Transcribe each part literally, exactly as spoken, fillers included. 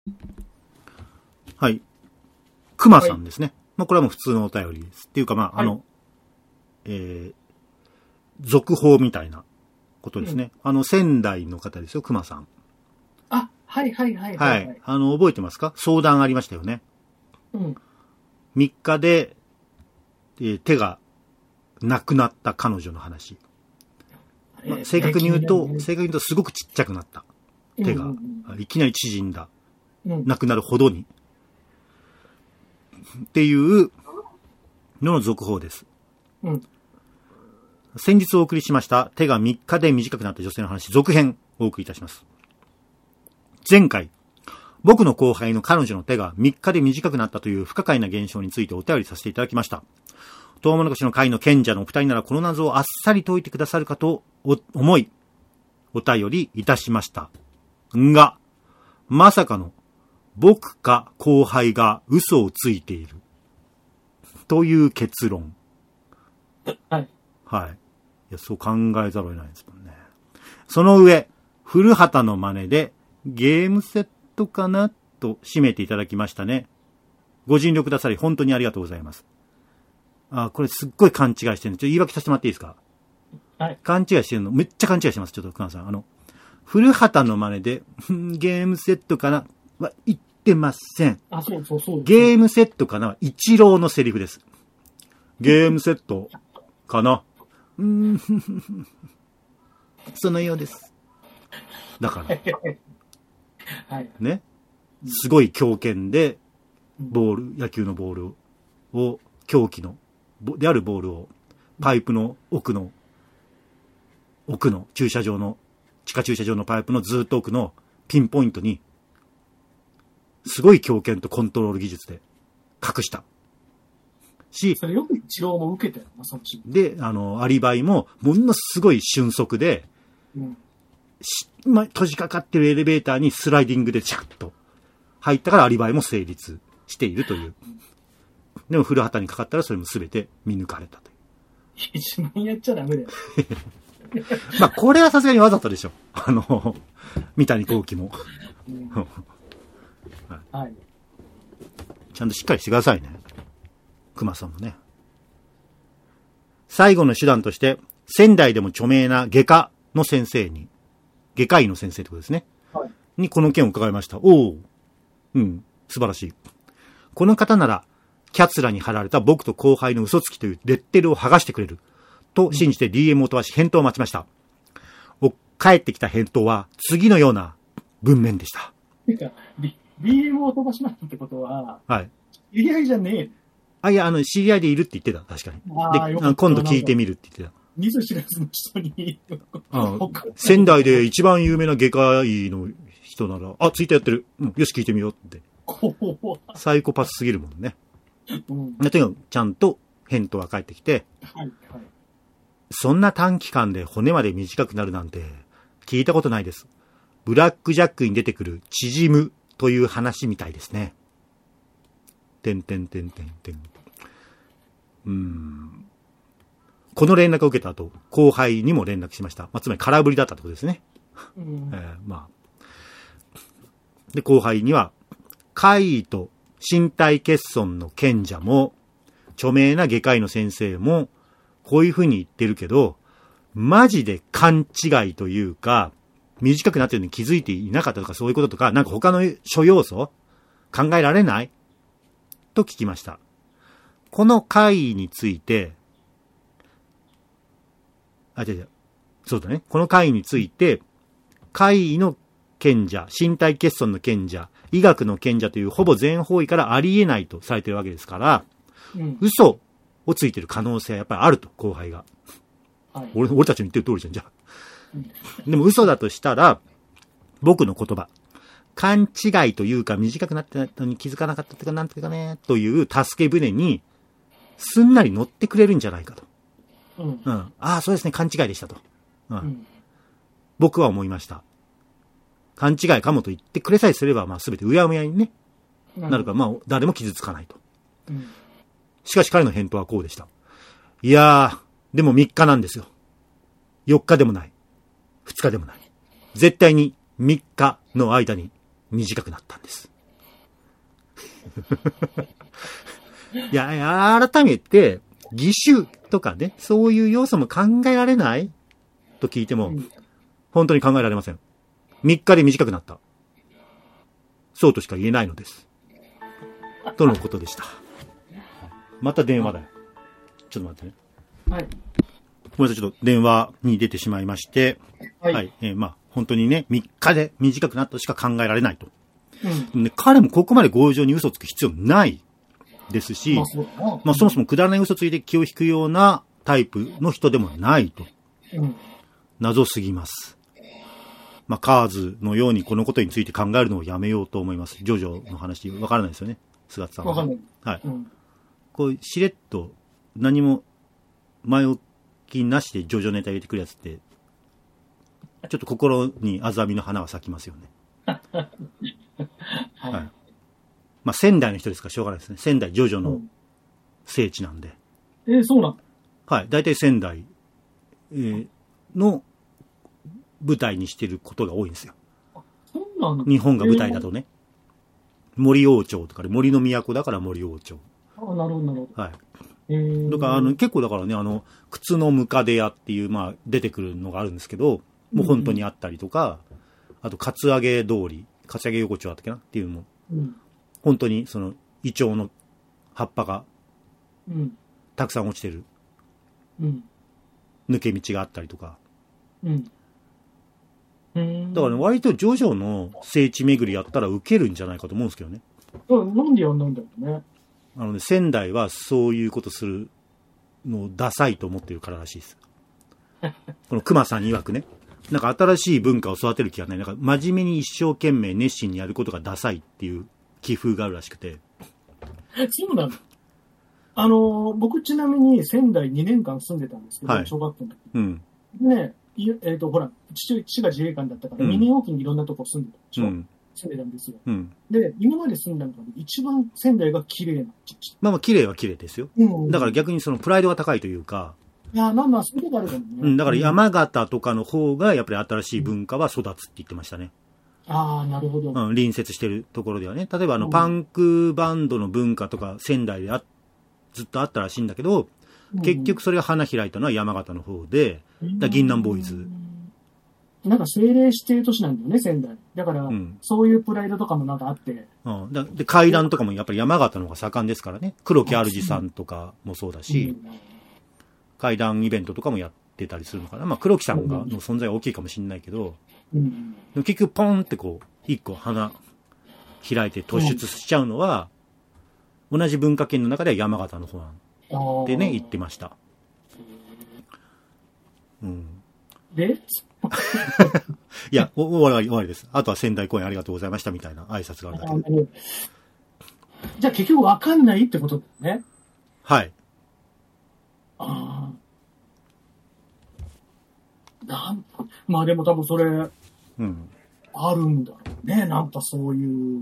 はい。熊さんですね。はい、まあ、これはもう普通のお便りです。っていうか、まあ、あの、はい、えー、続報みたいなことですね。うん、あの、仙台の方ですよ、熊さん。 あ、はいはいはいはい。はい。あの、覚えてますか？相談ありましたよね。 うん。 みっかで、えー、手がなくなった彼女の話。まあ、正確に言うと、正確に言うとすごくちっちゃくなった。手が、うんうんうん、いきなり縮んだ。うん、なくなるほどに。っていうのの続報です。 うん。 先日お送りしました手がみっかで短くなった女性の話、続編をお送りいたします。前回、僕の後輩の彼女の手がみっかで短くなったという不可解な現象についてお便りさせていただきました。トウモロコシの会の賢者のお二人ならこの謎をあっさり解いてくださるかと思い、お便りいたしました。が、まさかの僕か後輩が嘘をついている。という結論。 はい。 はい。いや、そう考えざるを得ないですもんね。その上、古畑の真似でゲームセットかなと締めていただきましたね。ご尽力くださり本当にありがとうございます。あ、これすっごい勘違いしてるんで、ちょっと言い訳させてもらっていいですか？ はい。 勘違いしてるの、めっちゃ勘違いしてます。ちょっと、熊さん。あの、古畑の真似で、ゲームセットかなは言ってません。 あ、そうそうそう。 ゲームセットかなは一郎のセリフです。ゲームセットかなうーん。そのようです。だから。 はい。 ね。すごい強肩で、ボール、野球のボールを、凶器の、であるボールを、パイプの奥の、奥の駐車場の、地下駐車場のパイプのずっと奥のピンポイントに、すごい強肩とコントロール技術で隠した。し、 それよく一郎も受けたよな、そっち。 で、あの、アリバイも、ものすごい俊足で、うん、ま、閉じかかってるエレベーターにスライディングでシャッと入ったからアリバイも成立しているという。でも古畑にかかったらそれも全て見抜かれたという。 一番やっちゃダメだよ。 まあ、これはさすがにわざとでしょ。あの、三谷幸喜も。うん、 はい。 ちゃんとしっかりしてくださいね。熊さんもね。最後の手段として、仙台でも著名な外科の先生に、外科医の先生ってことですね。はい。にこの件を伺いました。おお。うん。素晴らしい。この方なら、キャツラに貼られた僕と後輩の嘘つきというレッテルを剥がしてくれる。と信じて ディーエム を飛ばし返答を待ちました。お、帰ってきた返答は次のような文面でした。 てか、ディーエム を飛ばしましたってことは、 はい。 知り合いじゃねえ。 あ、いや、あの、知り合いでいるって言ってた、確かに。 あで、今度聞いてみるって言ってた。 見ず知らずの人に。 ああ仙台で一番有名な外科医の人なら、あ、ツイッターやってる。うん、よし聞いてみようって。サイコパスすぎるもんね。うん、とにかくちゃんと返答が返ってきて、はいはい、そんな短期間で骨まで短くなるなんて聞いたことないです。ブラックジャックに出てくる縮むという話みたいですね。てんてんてんてんてん。うーん。この連絡を受けた後、後輩にも連絡しました。まあ、つまり空振りだったってことですね。うんえー、まあ。で、後輩には、怪異と身体欠損の賢者も、著名な外科医の先生も、こういう風に言ってるけど、マジで勘違いというか、短くなってるのに気づいていなかったとかそういうこととか、なんか他の諸要素考えられないと聞きました。この怪異について、あ、違う違う。そうだね。この怪異について、怪異の賢者、身体欠損の賢者、医学の賢者というほぼ全方位からありえないとされているわけですから、うん、嘘をついている可能性はやっぱりあると、後輩が。はい、俺, 俺たちの言ってる通りじゃん、じゃあ。うん、でも嘘だとしたら、僕の言葉、勘違いというか短くなってないのに気づかなかったとかなんとかね、という助け舟に、すんなり乗ってくれるんじゃないかと。うん。うん、ああ、そうですね、勘違いでしたと。うん。うん、僕は思いました。勘違いかもと言ってくれさえすれば、まあ全てうやむやにね、うん、なるから、まあ誰も傷つかないと。うん、しかし彼の返答はこうでした。いやー、でもみっかなんですよ。よっかでもない。ふつかでもない。絶対にみっかの間に短くなったんです。 いや、改めて、義手とかね、そういう要素も考えられないと聞いても、うん、本当に考えられません。みっかで短くなった。そうとしか言えないのです。とのことでした。また電話だよ。ちょっと待ってね。 はい。 ごめんなさい、ちょっと電話に出てしまいまして、はい。はい、えー、まあ、本当にね、みっかで短くなったとしか考えられないと。うん、で彼もここまで強情に嘘をつく必要ないですし、まあ、そ, まあ、そもそもくだらない嘘ついて気を引くようなタイプの人でもないと。うん、謎すぎます。まあ、カーズのようにこのことについて考えるのをやめようと思います。ジョジョの話、わからないですよね。菅田さんは。わかんない。はい。うん、こう、しれっと何も前置きなしでジョジョネタ入れてくるやつって、ちょっと心にあざみの花は咲きますよね。はい。まあ、仙台の人ですからしょうがないですね。仙台ジョジョの聖地なんで。 うん、えー、そうなの？ はい。大体仙台、えー、の舞台にしてることが多いんですよ。 そうなの？ 日本が舞台だとね。えー、森王朝とかで森の都だから森王朝。 あ、なるほどなるほど。 はい。えー、だからあの結構だからね、あの靴のムカデ屋っていうまあ出てくるのがあるんですけど、もう本当にあったりとか、うん、あとカツアゲ通り、カツアゲ横丁あったっけなっていうのも、うん、本当にそのイチョウの葉っぱがたくさん落ちてる、うん、抜け道があったりとか、うん、だからね割とジョジョの聖地巡りやったらウケるんじゃないかと思うんですけどね。 うん、なんでやんないんだろうね。 あのね、仙台はそういうことするのをダサいと思ってるかららしいです。この熊さん曰くね、なんか新しい文化を育てる気がない。なんか真面目に一生懸命熱心にやることがダサいっていう気風があるらしくて。 そうなの？あの、僕ちなみに仙台にねんかん住んでたんですけど、はい、小学校の時。うん。ね、えっと、ほら、父、父が自衛官だったから、うん、にねんおきにいろんなとこ住んでたでしょ。うん、住んでたんですよ。うん、で、今まで住んだのが一番仙台が綺麗な。 まあまあ綺麗は綺麗ですよ。うん、だから逆にそのプライドが高いというか、 いや、まあまあ、そういうとこあるかもね。 うん、だから山形とかの方が、やっぱり新しい文化は育つって言ってましたね。 ああ、なるほど。 うん、隣接してるところではね。例えば、あの、パンクバンドの文化とか、仙台であずっとあったらしいんだけど、うん、結局それが花開いたのは山形の方で、だ銀杏ボーイズ。 なんか政令指定都市なんだよね、仙台。だから、うん、そういうプライドとかもなんかあって。 うん、だで、階段とかもやっぱり山形の方が盛んですからね。黒木主さんとかもそうだし、うん、階段イベントとかもやってたりするのかな。まあ、黒木さんがの存在は大きいかもしれないけど、うん、でも結局ポンってこう、一個花開いて突出しちゃうのは、うん、同じ文化圏の中では山形の方なんでね、言ってました。うん。 でいや、終わり、終わりです。あとは仙台公演ありがとうございましたみたいな挨拶があるだけで。 じゃあ結局わかんないってことだよね。 はい。 ああ。なん、まあでも多分それ、うん。あるんだろうね。なんかそういう、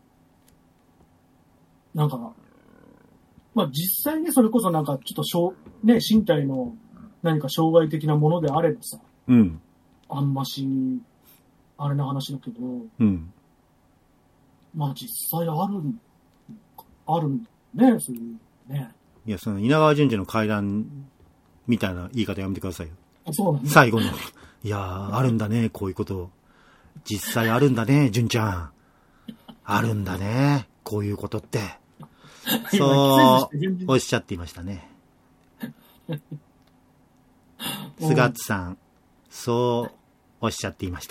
なんか、まあ実際ね、それこそなんかちょっとしょう、ね、身体の何か障害的なものであればさ、うん。あんまし、あれな話だけど、うん。まあ実際ある、あるんだね、そういうね。 いや、その稲川淳二の階段みたいな言い方やめてくださいよ。 あ、そうなんだ。 最後の。いやー、あるんだね、こういうこと。実際あるんだね、淳ちゃん。あるんだね、こういうことって。そう、おっしゃっていましたね。菅津さん、そうおっしゃっていました。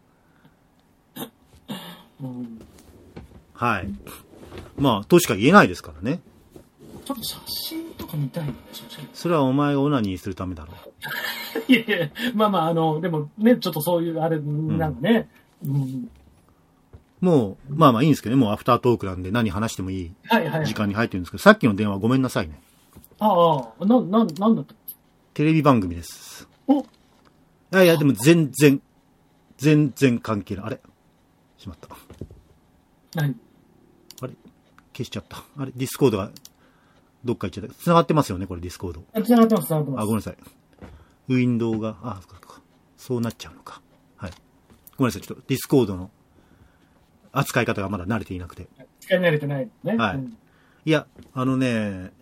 うん、はい。まあ、としか言えないですからね。 ちょっと写真とか見たいね。 それはお前がオナニーするためだろう。いやいや、まあまあ、あの、でもね、ちょっとそういう、あれ、なんかね。うんうん、 もう、まあまあいいんですけどね、もうアフタートークなんで何話してもいい時間に入ってるんですけど、さっきの電話ごめんなさいね。 ああ、な、な、なんだった？ テレビ番組です。おいやいや、でも全然、全然関係ない。あれしまった。 何あれ消しちゃった。あれディスコードがどっか行っちゃった。繋がってますよねこれディスコード。 繋がってます、繋がってます。 あ、ごめんなさい。ウィンドウが、あ、そうか。そうなっちゃうのか。はい。ごめんなさい。ちょっとディスコードの扱い方がまだ慣れていなくて。 使い慣れてないね。 はい。うん、いや、あのね、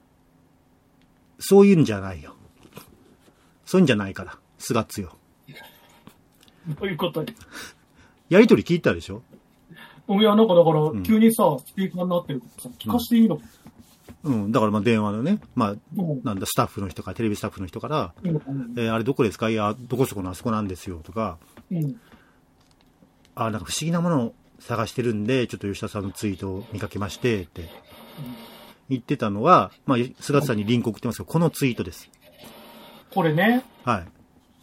そういうんじゃないよ。そういうんじゃないから、スガッツよ。 どういうことやりとり聞いたでしょ？ いや、なんかだから、急にさ、うん、スピーカーになってるからさ、聞かしていいの？ うん、うん、だからまあ電話のね、まあ、うん、なんだ、スタッフの人から、テレビスタッフの人から、うん、えー、あれどこですか？いや、どこそこのあそこなんですよ、とか、うん、あ、なんか不思議なものを探してるんで、ちょっと吉田さんのツイートを見かけまして、って、言ってたのは、まあ、菅さんにリンク送ってますけど、このツイートです。 これね。 はい。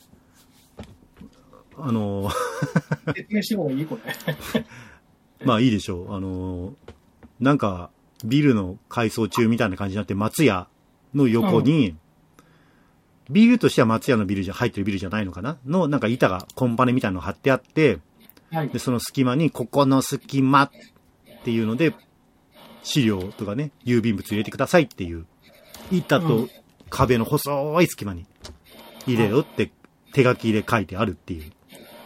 あのー、説明してもいいこれ。 まあいいでしょう。あのー、なんか、ビルの改装中みたいな感じになって、松屋の横に、うん、ビルとしては松屋のビルじゃ、入ってるビルじゃないのかなの、なんか板が、コンパネみたいなの貼ってあって、はい、で、その隙間に、ここの隙間っていうので、資料とかね、郵便物入れてくださいっていう、板と壁の細い隙間に入れろって手書きで書いてあるっていう。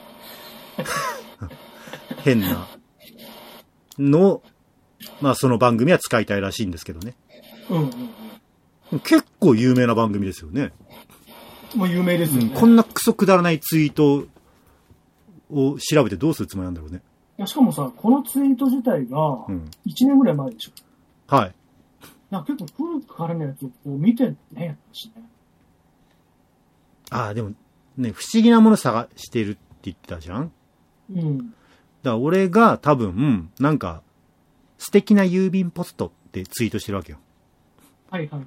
変なの、まあその番組は使いたいらしいんですけどね。うんうんうん、結構有名な番組ですよね。 もう有名ですよね、 うん。こんなクソくだらないツイートを調べてどうするつもりなんだろうね。 いやしかもさ、このツイート自体がいちねんぐらい前でしょ。 うん、はい。 なんか結構古くからのやつをこう見てるね。 ああ、でもね、不思議なもの探してるって言ってたじゃん。うん。だから俺が多分、なんか、素敵な郵便ポストってツイートしてるわけよ。 はいはい。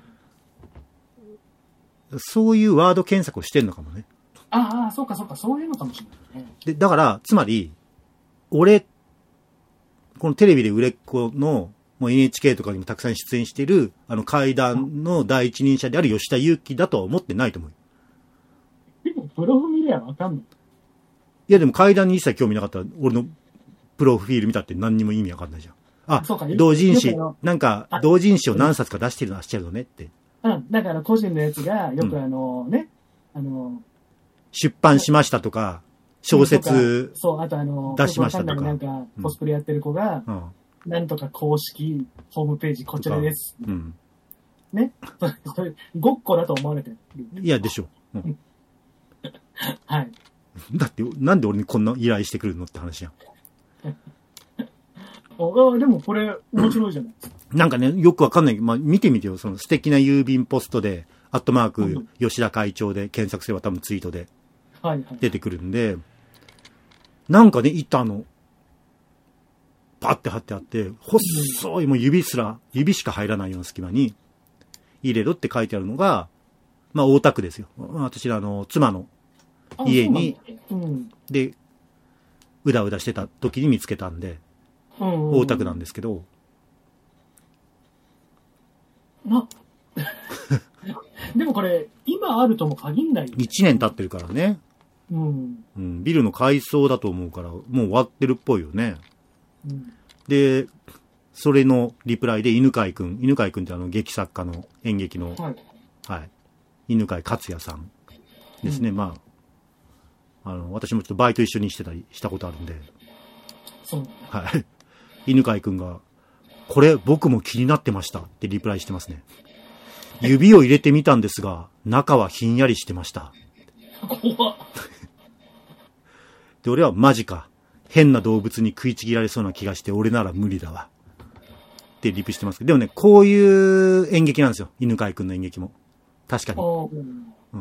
そういうワード検索をしてんのかもね。 ああ、そうかそうか、そういうのかもしれないね。 で、だから、つまり、俺、このテレビで売れっ子の、もう エヌエイチケー とかにもたくさん出演してる、あの怪談の第一人者である吉田裕樹だとは思ってないと思う。 でも、プロフ見りゃわかんない。 いや、でも怪談に一切興味なかったら、俺のプロフィール見たって何にも意味わかんないじゃん。あ、同人誌、なんか、同人誌を何冊か出してるのはしてるのねって。 うん、だから個人のやつが、よくあのね、うん、あの、 出版しましたとか、小説そう、あとあの、 出しましたとか。 なんか、コスプレやってる子が、うん、なんとか公式ホームページこちらです。うん、ね。それ、ごっこだと思われてる。 いや、でしょ。うん、 はい。 だって、なんで俺にこんな依頼してくるのって話やん。 あでもこれ、面白いじゃないですか。 なんかね、よくわかんない。まあ、見てみてよ。その素敵な郵便ポストで、アットマーク、うん、吉田会長で検索すれば多分ツイートで出てくるんで、はいはい、なんかね、板の、パッて貼ってあって、細い、もう指すら、指しか入らないような隙間に入れろって書いてあるのが、まあ、大田区ですよ。私ら、あの、妻の家に、うん、で、うだうだしてた時に見つけたんで、うんうんうん、大田区なんですけど。 な、でもこれ、今あるとも限んないよ、ね。 いちねん経ってるからね。うん。うん。ビルの改装だと思うから、もう終わってるっぽいよね。うん、で、それのリプライで犬飼くん、犬飼くんってあの劇作家の演劇の、はい。はい。犬飼克也さんですね。うん、まあ、あの、私もちょっとバイト一緒にしてたりしたことあるんで。 そう。 はい。犬飼くんが、これ僕も気になってましたってリプライしてますね。指を入れてみたんですが、中はひんやりしてました。 怖っ。 で、俺はマジか。変な動物に食いちぎられそうな気がして、俺なら無理だわ。ってリプしてますけど、でもね、こういう演劇なんですよ。犬飼くんの演劇も。確かに。うん、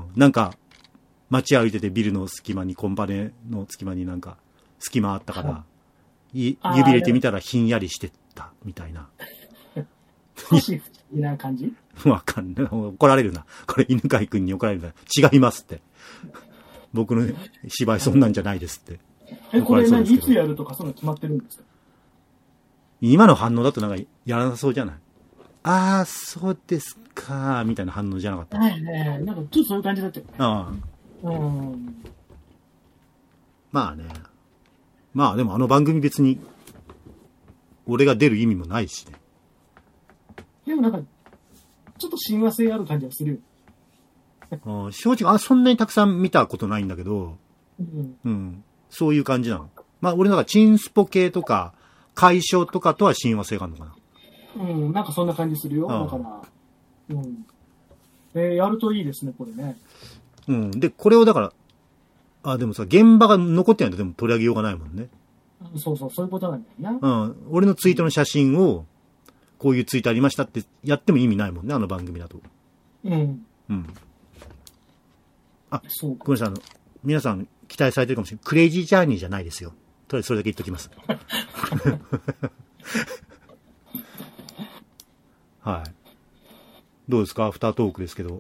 なんか、街歩いててビルの隙間に、コンパネの隙間になんか、隙間あったから、指入れてみたらひんやりしてた、みたいな。 少し不思議な感じ？ わかんない。怒られるな。これ犬飼くんに怒られるな。違いますって。僕の芝居そんなんじゃないですって。 え、これ何いつやるとかそんな決まってるんですか？ 今の反応だとなんかやらなそうじゃない？ああ、そうですか、みたいな反応じゃなかった。 はいね。なんかちょっとそういう感じだったよね。 ああ。うん。まあね。まあでもあの番組別に、俺が出る意味もないしね。 でもなんか、ちょっと親和性ある感じがするよ。正直、あ、そんなにたくさん見たことないんだけど、うん。うん。そういう感じなの。まあ俺なんかチンスポ系とか、 解消とかとは親和性があるのかな。うん、なんかそんな感じするよ。だから、うん。えー、やるといいですね、これね。 うん。で、これをだから、あ、でもさ、現場が残ってないとでも取り上げようがないもんね。 そうそう、そういうことなんだよね。 うん。俺のツイートの写真を、こういうツイートありましたってやっても意味ないもんね、あの番組だと。 うん。 うん。あ、そう。ごめんなさい、あの、皆さん期待されてるかもしれない。クレイジージャーニーじゃないですよ。とりあえずそれだけ言っときます。はい。どうですかアフタートークですけど。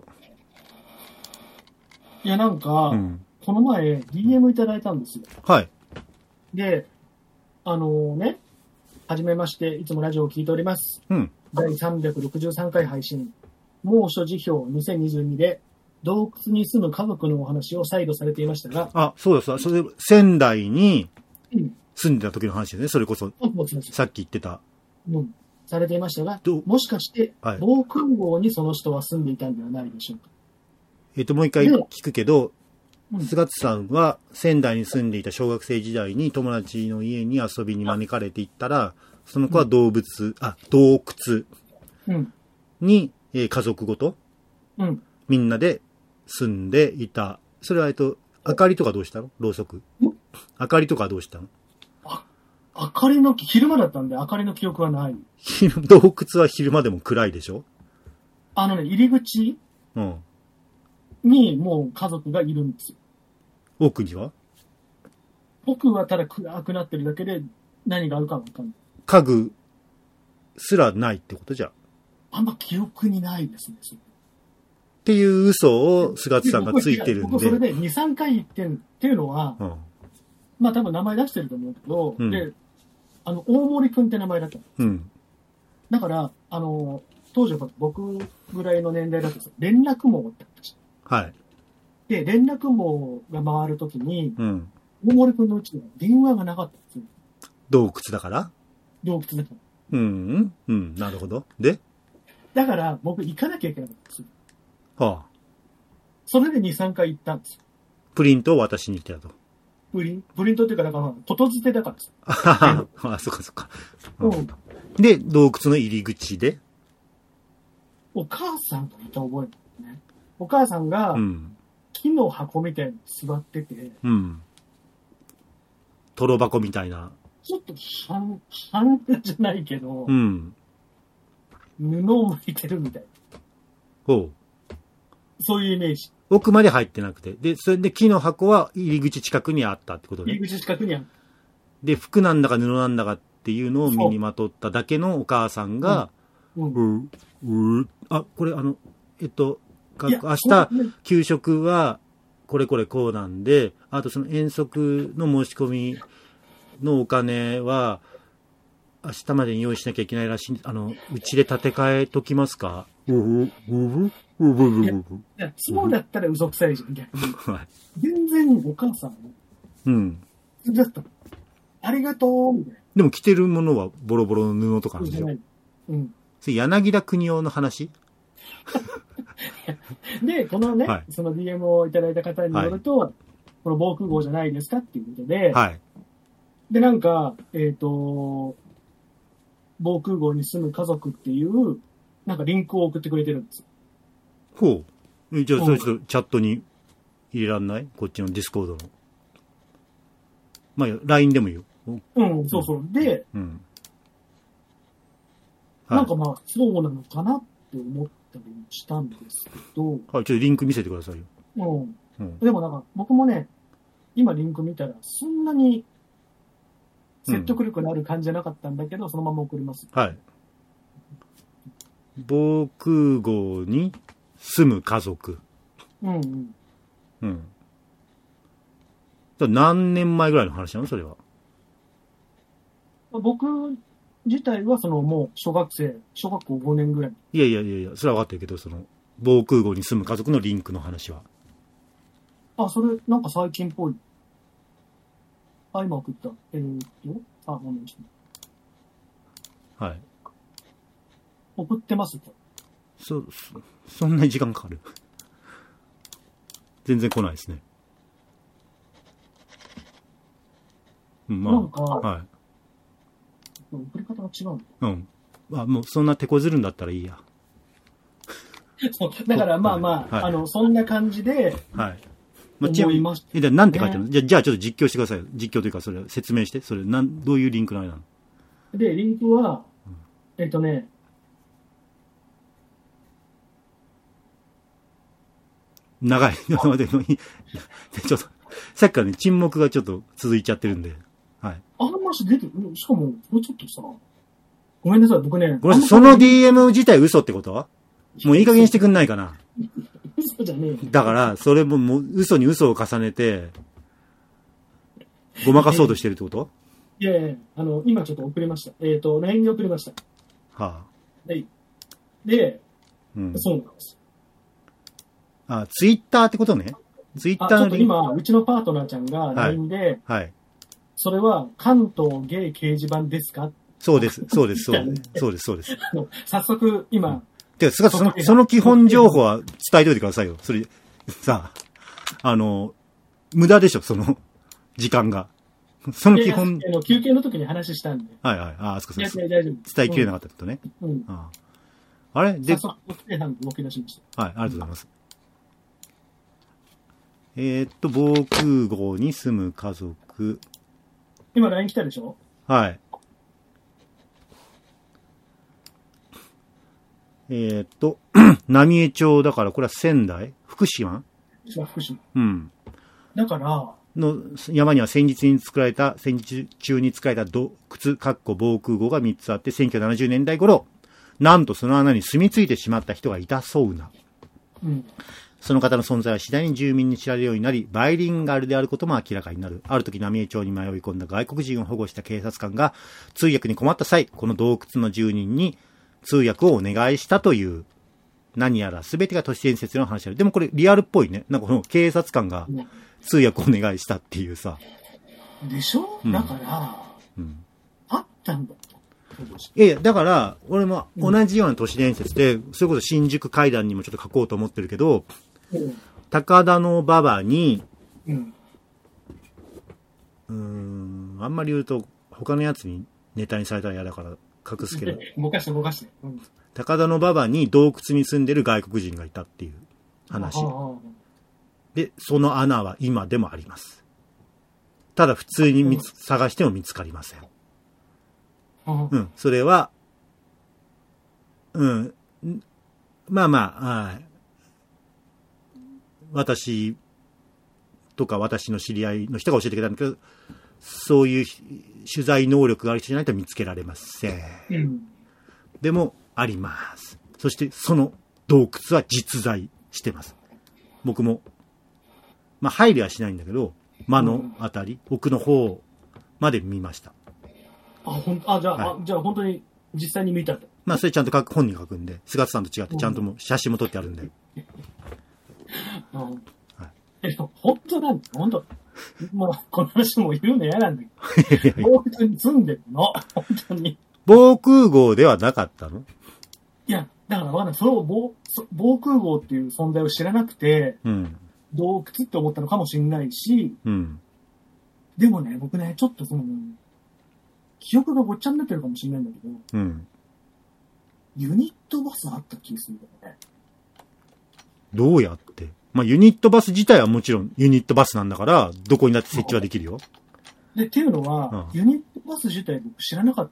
いや、なんか、うん、この前 ディーエム いただいたんですよ。 はい。 で、あのー、ね、はじめまして、いつもラジオを聞いております。 うん。 だいさんびゃくろくじゅうさんかい配信。猛暑辞表にせんにじゅうにで、洞窟に住む家族のお話を再度されていましたが。 あ、そうです。それ、仙台に住んでた時の話ですね。それこそ。さっき言ってた。 うん。されていましたが、もしかして、はい、防空壕にその人は住んでいたんではないでしょうか。 えっと、もう一回聞くけど、菅津さんは仙台に住んでいた小学生時代に友達の家に遊びに招かれて行ったら、その子は動物、うん、あ、洞窟に、うんえー、家族ごと、 うん、 みんなで住んでいた。それは、えっと、明かりとかどうしたの？ろうそく。明かりとかどうしたの？ あ、明かりの、昼間だったんで明かりの記憶はない。 洞窟は昼間でも暗いでしょ？ あのね、入り口うん。 にもう家族がいるんですよ。 奥には？ 奥はただ暗くなってるだけで何があるかわかんない。 家具すらないってことじゃ？ あんま記憶にないですね。 っていう嘘を菅津さんがついてるんで。 僕それでに、さんかい言ってんっていうのは、うん、まあ多分名前出してると思うけど、うん、で、あの、大森くんって名前だったんです。 うん。 だから、あの、当時僕ぐらいの年代だと連絡網ってあったじゃん。はい。 で、連絡網が回るときに、 うん、 大森くんのうちには電話がなかったんですよ。 洞窟だから洞窟だから。 うん、うん、なるほど。でだから、僕行かなきゃいけなかったんですよ。 はあ。 それでに、さんかい行ったんですよ。 プリントを渡しに来たと。 プリン、プリントっていうか、だから、ことづてだからです。 ああ、そっかそっか。 うん。 で、洞窟の入り口でお母さんがいた覚えね。お母さんが、木の箱みたいに座ってて、 うん。トロ箱みたいな。 ちょっと半、半じゃないけど、 うん。 布を巻いてるみたいな。 ほう。 そういうイメージ。 奥まで入ってなくて。で、それで木の箱は入り口近くにあったってことね。 入り口近くにあった。 で、服なんだか布なんだかっていうのを身にまとっただけのお母さんが、 うん。うん。 う、う、あ、これあの、えっと、明日、給食は、これこれこうなんで、あとその遠足の申し込みのお金は、明日までに用意しなきゃいけないらしい。あの、うちで建て替えときますか？うう、うう、うう、 いや、そうだったら嘘くさいじゃん、逆に。 はい。 全然お母さん。 うん。 だった。ありがとう、みたいな。 でも着てるものはボロボロの布とかなんでしょ？ うん。 それ柳田国男の話で、このね、 はい、 その ディーエム をいただいた方によると、はい、この防空壕じゃないですかっていうことで、 はい。 で、なんか、えっ、ー、と、防空壕に住む家族っていう、なんかリンクを送ってくれてるんですよ。 ほう。じゃあ、それちょっとチャットに入れらんない？こっちのディスコードの。まあ、ライン でもいいよ。 うん、そうそう。で、 うん。 はい、なんかまあ、そうなのかなって思ったりもしたんですけど。はい、 ちょっとリンク見せてくださいよ。 うん。うん、でもなんか、僕もね、今リンク見たら、そんなに説得力のある感じじゃなかったんだけど、うん、そのまま送ります。 はい。防空壕に住む家族。 うんうん。 うん。何年前ぐらいの話なのそれは。 僕自体はそのもう小学生、小学校ごねんぐらい。 いやいやいやいや、それは分かってるけど、その、防空壕に住む家族のリンクの話は。 あ、それ、なんか最近っぽい。あ、今送った。えー、っと、あ、ごめんなさい。 はい。 送ってますか？ そ、そ、そんなに時間かかる全然来ないですね。うん、まあ、 なんか、 はい。 送り方が違うの。 うん。あ、もうそんな手こずるんだったらいいや。 そう。だからまあまあ、はい、あの、そんな感じで、 はい。まあ、思いました。え、なんて書いてあるの、ね、じゃあ、じゃあちょっと実況してくださいよ。実況というか、それ説明して。それ、なん、どういうリンクなの？ で、リンクは、えっとね、 長い。ちょっと、さっきからね、沈黙がちょっと続いちゃってるんで。はい。 あんまし出てる。しかも、これちょっとさ、ごめんなさい、僕ね。 ごめんなさい、その ディーエム 自体嘘ってこと？もういい加減してくんないかな。 嘘じゃねえ。 だから、それももう嘘に嘘を重ねて、ごまかそうとしてるってこと？ いやいや、あの、今ちょっと送りました。えっと、ライン で送りました。 はあ。はい。で、 うん、 そうなんです。 あ、ツイッターってことね。ツイッターの。 ちょっと今、うちのパートナーちゃんが ライン で、はい。はい、それは関東ゲイ掲示板ですか？ そうです、そうです、そうです、そうです、そうです。 早速、今。 てか、その、その基本情報は伝えといてくださいよ。それ、さあ、あの、無駄でしょ、その、時間が。その基本。 あの休憩の時に話したんで。 はいはい。ああ、そこそこ。 大丈夫。 伝えきれなかったってことね。 うん。 あ, あ, あれで、 早速、動き出しました。 はい、ありがとうございます。えー、っと、防空壕に住む家族。 今 ライン 来たでしょ？ はい。えー、っと、浪江町だから、これは仙台？福島？ 福島。 うん。 だから、 の山には戦時に作られた、戦時中に作られた洞窟、かっこ防空壕がみっつあって、せんきゅうひゃくななじゅうねんだい頃、なんとその穴に住み着いてしまった人がいたそうな。 うん。 その方の存在は次第に住民に知られるようになり、バイリンガルであることも明らかになる。ある時、浪江町に迷い込んだ外国人を保護した警察官が、通訳に困った際、この洞窟の住人に通訳をお願いしたという、何やら全てが都市伝説の話である。でもこれリアルっぽいね。なんかこの警察官が通訳をお願いしたっていうさ。 でしょ、うん、だから、うん、あったんだ。 いやいや、だから、俺も同じような都市伝説で、うん、それこそ新宿階段にもちょっと書こうと思ってるけど、うん、高田の馬場に、うん、うーん、あんまり言うと他のやつにネタにされたら嫌だから隠すけど。 ぼかしてぼかして。うん、 高田の馬場に洞窟に住んでる外国人がいたっていう話。で、その穴は今でもあります。ただ普通に見つ探しても見つかりません。うん、それは、うん、まあまあ、はい。私とか私の知り合いの人が教えてくれたんだけど、そういう取材能力がある人じゃないと見つけられません。うん、でも、あります。そして、その洞窟は実在してます。僕も、まあ入りはしないんだけど、間のあたり、うん、奥の方まで見ました。 あ、ほん、あ、じゃあ、はい、あじゃあ本当に実際に見たと。 まあそれちゃんと書く、本人書くんで、菅田さんと違ってちゃんともう写真も撮ってあるんで。 うんはい、え、本当なんだ、本当。もう、この話も言うの嫌なんだけど。洞窟に住んでるの、本当に。 防空壕ではなかったの？ いや、だからわかんない。それを防、防空壕っていう存在を知らなくて、うん、洞窟って思ったのかもしれないし、うん、でもね、僕ね、ちょっとその、記憶がごっちゃになってるかもしれないんだけど、うん、ユニットバスあった気がするんだよね。 どうやって？まあ、ユニットバス自体はもちろんユニットバスなんだから、どこにだって設置はできるよ。 で、っていうのは、うん、ユニットバス自体僕知らなかった。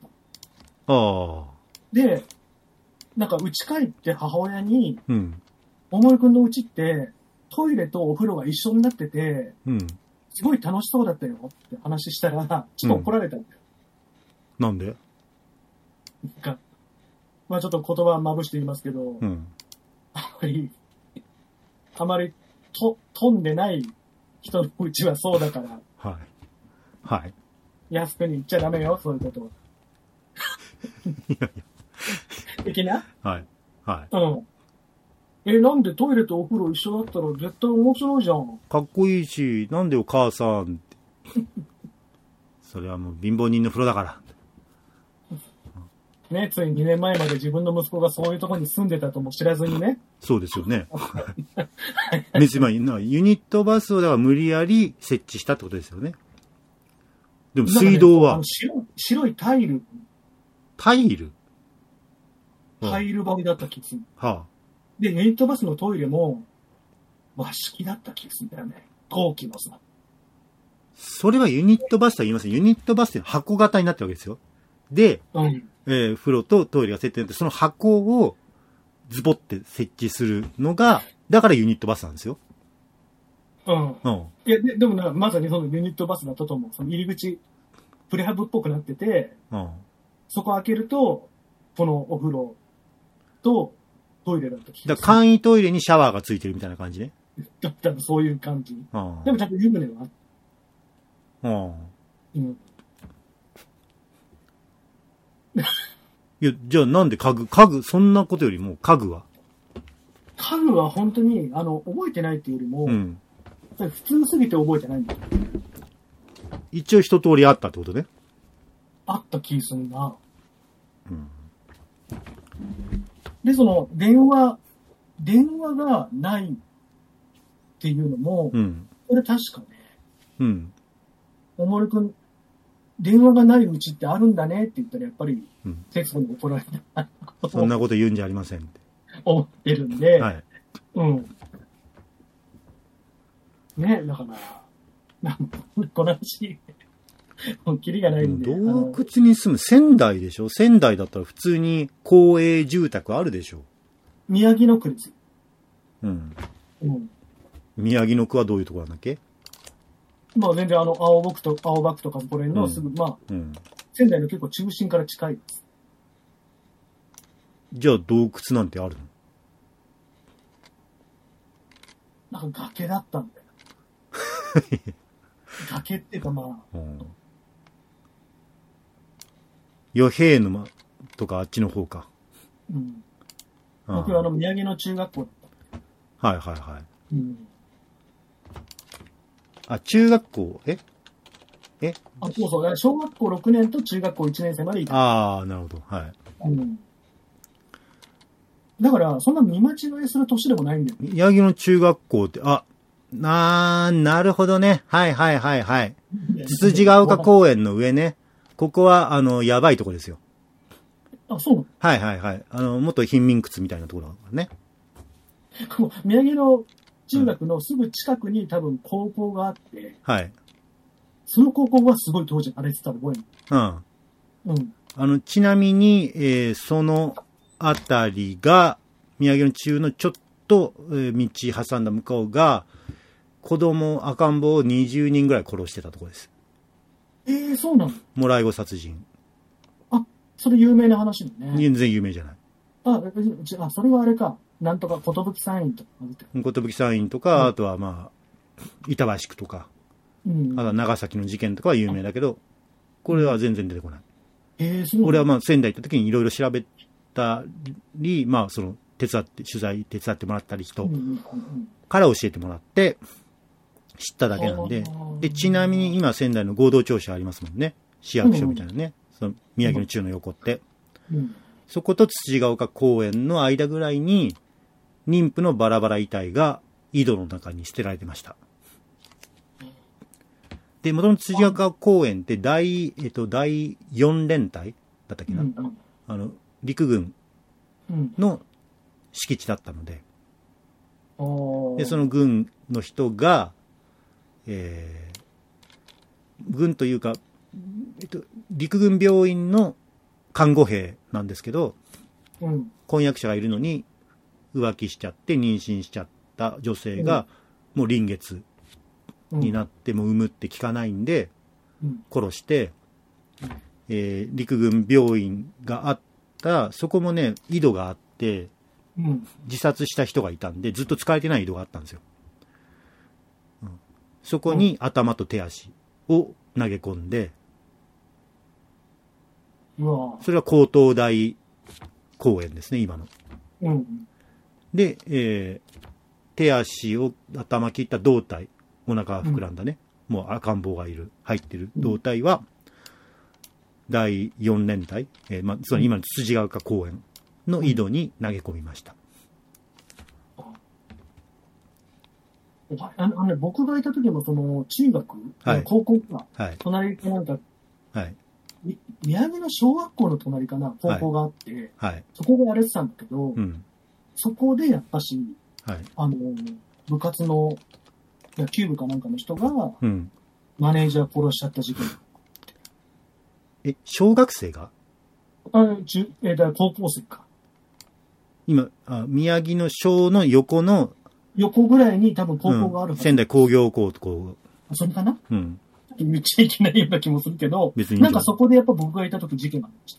ああ。 で、なんか家帰って母親に、うん、大森くんの家ってトイレとお風呂が一緒になってて、うん、すごい楽しそうだったよって話したら、ちょっと怒られたんだよ。 うん、なんで？ なんか、まあちょっと言葉まぶして言いますけど、うん、あまり、あまりと飛んでない人のうちはそうだから。 はい。はい。 安くに言っちゃダメよ、そういうことは。いやいや。的な？ はい。はい。 うん。え、なんでトイレとお風呂一緒だったら絶対面白いじゃん。 かっこいいし、なんでお母さんって。それはもう貧乏人の風呂だから。 ね、ついにねんまえまで自分の息子がそういうところに住んでたとも知らずにね。 そうですよね。別にユニットバスをだから無理やり設置したってことですよね。でも水道は、 ね、白, 白いタイルタイルタイル張りだった気がする。 はあ。 で、ユニットバスのトイレも和式だった気がするんだよね。後期のさ。 それはユニットバスとは言いません。ユニットバスって箱型になってるわけですよ。で、うん、えー、風呂とトイレが設定になって、その箱をズボって設置するのが、だからユニットバスなんですよ。 うん。うん。いや、ででもな、まさにそのユニットバスだったと思う。その入り口、プレハブっぽくなってて、うん、そこ開けると、このお風呂とトイレだった気がする。 だから簡易トイレにシャワーがついてるみたいな感じね。 だったらそういう感じ。うん、でもちゃんと湯船はあった。うん。うん。 いや、じゃあなんで家具、家具、そんなことよりも家具は家具は本当に、あの、覚えてないっていうよりも、うん、普通すぎて覚えてないんだよ。 一応一通りあったってことね。 あった気するな。うん。で、その、電話、電話がないっていうのも、うん、これ確かね、うん。おもるくん、電話がないうちってあるんだねって言ったらやっぱり、徹子に怒られた。 そんなこと言うんじゃありませんって。 思ってるんで、はい。うん。ね、だから、なんかこの話、もうキリがないんで。 洞窟に住む仙台でしょ？仙台だったら普通に公営住宅あるでしょ？ 宮城野区です。 うん。うん。宮城野区はどういうところなんだっけ？ まあ全然あの、青葉区と、青葉区とかこれのすぐ、うん、まあ、うん、仙台の結構中心から近いです。 じゃあ洞窟なんてあるの？なんか崖だったんだよ。崖っていうかまあ。うん、 与平沼とかあっちの方か。うん。 僕はあの、宮城の中学校だった。はいはいはい。うん。あ、中学校、ええあ、そうそう。小学校ろくねんと中学校いちねん生までいた。 ああ、なるほど。はい。うん。 だから、そんな見間違いする年でもないんだよ。 宮城の中学校って、あ、なー、なるほどね。はいはいはいはい。つつじが丘公園の上ね。ここは、あの、やばいとこですよ。 あ、そうなの？ はいはいはい。あの、元貧民窟みたいなところだからね。 宮城の中学のすぐ近くに多分高校があって、はい。その高校はすごい当時荒れてた覚える。うん。うん。あの、ちなみに、えー、そのあたりが、宮城の中のちょっと、えー、道挟んだ向こうが、子供、赤ん坊をにじゅうにんぐらい殺してたところです。 ええー、そうなの？ もらい子殺人。 あ、それ有名な話だね。 全然有名じゃない。 あ、あ、それはあれか。なんとか、寿山院とか。 寿山院とか、うん、あとはまあ、板橋区とか、うん、あとは長崎の事件とかは有名だけど、これは全然出てこない。 ええー、そう。 俺はまあ仙台行った時にいろいろ調べたり、まあその、手伝って、取材手伝ってもらったり人から教えてもらって、知っただけなんで、で、ちなみに今仙台の合同庁舎ありますもんね。市役所みたいなね。その宮城の中の横って。うん、そこと土ヶ丘公園の間ぐらいに、妊婦のバラバラ遺体が井戸の中に捨てられてました。で、もともと土ヶ丘公園って第、えっと、第よん連隊だったっけな、うん、あの、陸軍の敷地だったので、うん、で、その軍の人が、えー、軍というか、えっと、陸軍病院の看護兵なんですけど、うん、婚約者がいるのに浮気しちゃって妊娠しちゃった女性が、うん、もう臨月になっても産むって聞かないんで、うん、殺して、うん、えー、陸軍病院があった、そこもね、井戸があって、うん、自殺した人がいたんで、ずっと使えてない井戸があったんですよ。うん、そこに頭と手足を投げ込んで、うん、それは高等大公園ですね、今の。うん、で、えー、手足を頭切った胴体、お腹が膨らんだね、うん、もう赤ん坊がいる、入ってる胴体は、だいよん連隊、えーまあ、つまり今の土ヶ丘公園の井戸に投げ込みました。 うん、ああのね、僕がいた時もその中学、はい、高校か、はい、隣でなんか、はい、 宮城の小学校の隣かな、高校があって、 はいはい、 そこがやれてたんだけど、 うん、 そこでやっぱし、 はい、 あの、部活の野球部かなんかの人が、 うん、 マネージャー殺しちゃった事件。 え、小学生があ、中、えー、だ高校生か。 今あ、宮城の小の横の、 横ぐらいに多分高校がある、 うん、仙台工業高校。 それかなうん。 言っちゃいけないような気もするけど、別になんかそこでやっぱ僕がいた時事件がありました。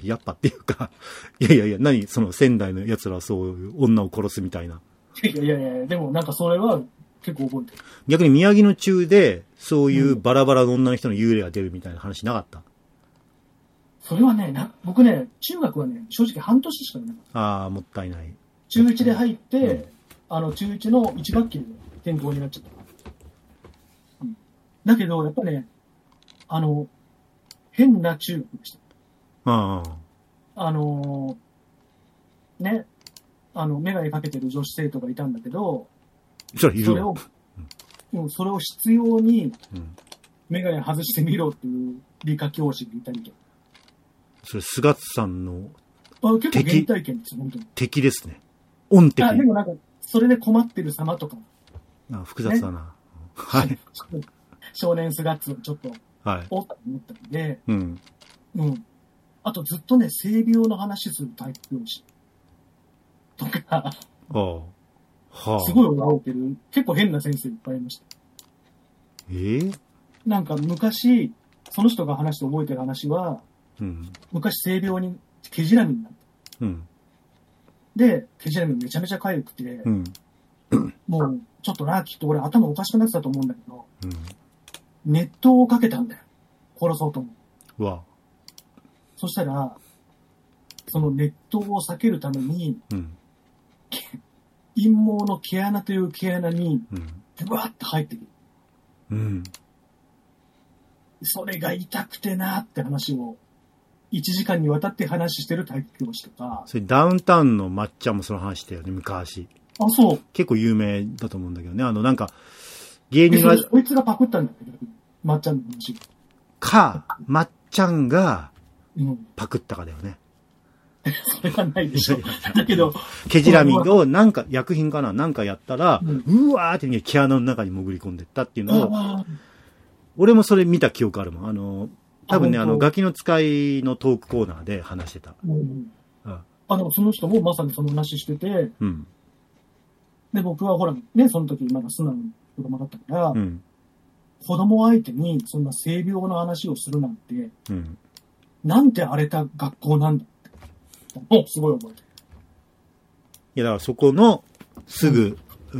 いや、やっぱっていうか、いやいやいや、何その仙台の奴らはそういう女を殺すみたいな。 いやいやいや、でもなんかそれは結構覚えてる。 逆に宮城の中で、そういうバラバラの女の人の幽霊が出るみたいな話なかった、うん、 それはねな、僕ね、中学はね、正直半年しかなかった。 ああ、もったいない。 中いちで入って、うん、あの、中いちのいち学期で転校になっちゃった。うん、だけど、やっぱね、あの、変な中学でした。 ああ。 あのー、ね、あの、メガネかけてる女子生徒がいたんだけど、 それいるそれを、うん、それを必要に、メガネ外してみろっていう理科教師がいたりと。 それ、菅さんのあ、結構原体験ですよ、本当に。 敵ですね。恩敵。 あ、でもなんか、それで困ってる様とか。 あ、複雑だな。ね、はい。 少年菅津をちょっと、 はい。 おっと思ったんで、 うん。 うん。あとずっとね、性病の話する体育教師。とか。ああ。はあ。 すごい覚えてる。結構変な先生いっぱいいました。 えー、 なんか昔、その人が話して覚えてる話は、 うん、 昔性病に、毛じらみになった。 うん、 で、毛じらみめちゃめちゃ痒くて、 うん、 もう、ちょっとな、きっと俺頭おかしくなってたと思うんだけど、 うん、 熱湯をかけたんだよ。殺そうと思う。 うわ。 そしたら、その熱湯を避けるために、 うん、 陰毛の毛穴という毛穴に、ブワーって入ってくる。 うん。 それが痛くてなって話を、いちじかんにわたって話してる体育教師とか。 それダウンタウンの抹茶もその話したよね、昔。 あ、そう。 結構有名だと思うんだけどね。あの、なんか、芸人が。 そいつがパクったんだけど、まっちゃんの話。 か、まっちゃんが、パクったかだよね。 うん、それはないでしょ。だけど。 毛じらみを、なんか、薬品かななんかやったら、うん、うわーって毛穴の中に潜り込んでったっていうのを、俺もそれ見た記憶あるもん。あの、多分ね、あの、ガキの使いのトークコーナーで話してた。うん、 あ, あ、でもその人もまさにその話してて、 うん、 で、僕はほら、ね、その時まだ素直な子供だったから、 うん、 子供相手にそんな性病の話をするなんて、 うん、 なんて荒れた学校なんだって。もうすごい覚えてる。 いや、だからそこの、すぐ、うん、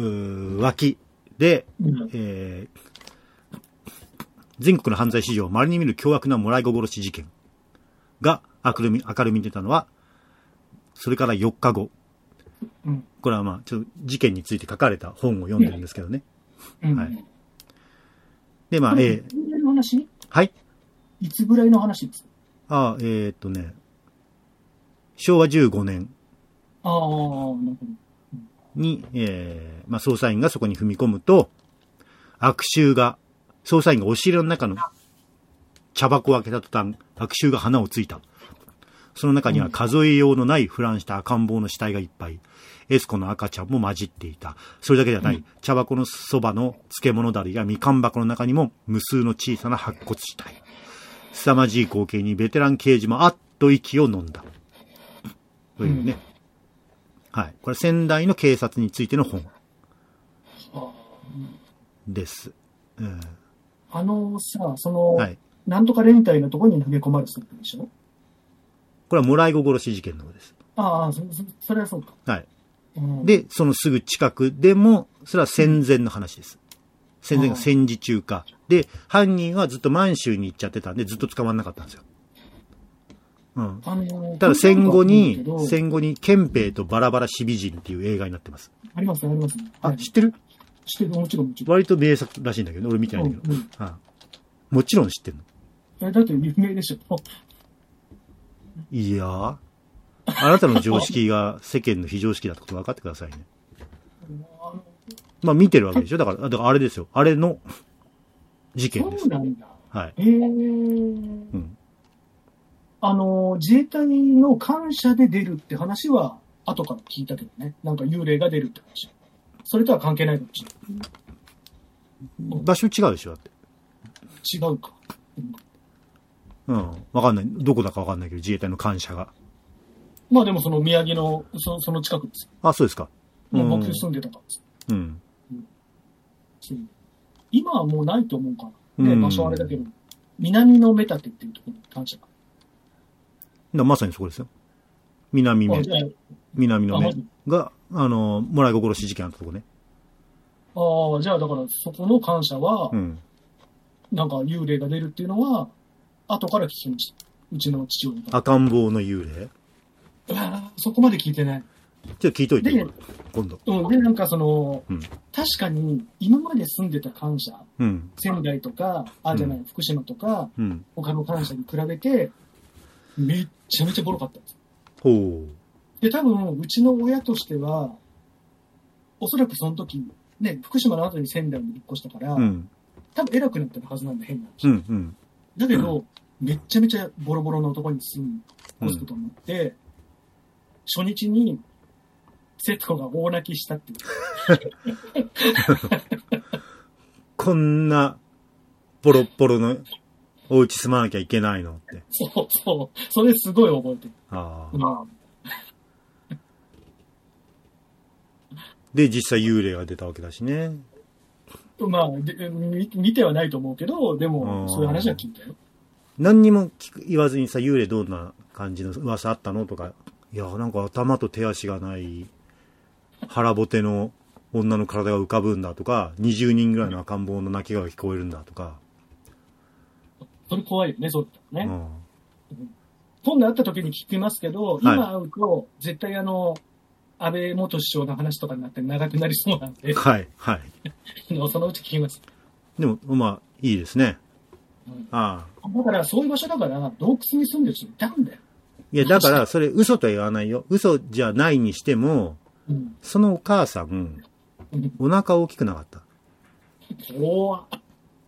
う脇で、うん、えー全国の犯罪史上、稀に見る凶悪なもらい子殺し事件が明るみ、明るみに出たのは、それからよっかご。うん、これはまあ、ちょっと事件について書かれた本を読んでるんですけどね。うん、はい。で、まあ、ええ。いつぐらいの話？ はい。 いつぐらいの話ですか？ ああ、えー、っとね、しょうわじゅうごねん。 ああ、なるほど。 に、えー、まあ、捜査員がそこに踏み込むと、悪臭が、捜査員が押し入れの中の茶箱を開けた途端、悪臭が花をついた。その中には数えようのない腐乱した赤ん坊の死体がいっぱい。エスコの赤ちゃんも混じっていた。それだけではない。うん、茶箱のそばの漬物だるやみかん箱の中にも無数の小さな白骨死体。凄まじい光景にベテラン刑事もあっと息を飲んだ。というね。うん、はい。これ仙台の警察についての本。です。うん、 あのさ、その、 はい、 なんとか連隊のところに投げ込まれてたんでしょ？ これはもらい子殺し事件の方です。 ああ、そ, それはそうか。 はい、うん。で、そのすぐ近くでも、それは戦前の話です。戦前が戦時中か。で、犯人はずっと満州に行っちゃってたんで、ずっと捕まんなかったんですよ。うん。あのー、ただ戦後に、戦後に憲兵とバラバラ死美人っていう映画になってます。 ありますあります。 あ、知ってる？ 知ってる、もちろんもちろん。 割と名作らしいんだけど、俺見てないんだけど。うんうん、はあ、もちろん知ってんの。 え、だって有名でしょ。 いやー。あなたの常識が世間の非常識だってこと分かってくださいね。まあ見てるわけでしょ。だから、だからあれですよ。あれの事件です。 そうなんだ。 はい。 へえ。うん。あの、自衛隊の官舎で出るって話は、後から聞いたけどね。なんか幽霊が出るって話。それとは関係ないかもしれない。 うん、場所違うでしょだって。 違うか。 うん。わかんない。どこだかわかんないけど、自衛隊の官舎が。 まあでもその宮城の、そその近くですよ。 あ、そうですか。 もう僕住んでたからです。うん。うん、今はもうないと思うから。ね、場所あれだけど、南の目立てっていうところに感謝が。まさにそこですよ。南目。南の目が、あの、もらい心し事件あったとこね。 ああ、じゃあだからそこの感謝は、うん、なんか幽霊が出るっていうのは、後から聞きました。うちの父親が。 赤ん坊の幽霊？ ああ、そこまで聞いてない。 じゃあ聞いといて、今度。 うん、で、なんかその、うん、確かに今まで住んでた官舎、うん、仙台とか、あ、じゃない、うん、福島とか、うん、他の官舎に比べて、めっちゃめちゃボロかったんです。ほう。で、多分、うちの親としては、おそらくその時、ね、福島の後に仙台に引っ越したから、うん、多分偉くなってるはずなんで変な話。うんうん、だけど、うん、めっちゃめちゃボロボロのところに住む、越すことになって、うん、初日に、生徒が大泣きしたっていう。 こんな、ボロボロのお家住まなきゃいけないのって。 そうそう。それすごい覚えてる。ああ。まあ、で、実際幽霊が出たわけだしね。 まあ、で見てはないと思うけど、でも、そういう話は聞いたよ。 何にも言わずにさ、幽霊どんな感じの噂あったのとか、いや、なんか頭と手足がない、腹ぼての女の体が浮かぶんだとか、にじゅうにんぐらいの赤ん坊の泣き声が聞こえるんだとか。 それ怖いよね、そうだったね。うん、今度会った時に聞きますけど、今会うと、絶対あの、安倍元首相の話とかになって長くなりそうなんで。 はい、はい。 そのうち聞きます。 でも、まあ、いいですね。 うん、ああ。だから、そういう場所だから、洞窟に住んでる人いたんだよ。 いや、だから、それ嘘とは言わないよ。嘘じゃないにしても、うん、そのお母さん、うん、お腹大きくなかった。 怖っ。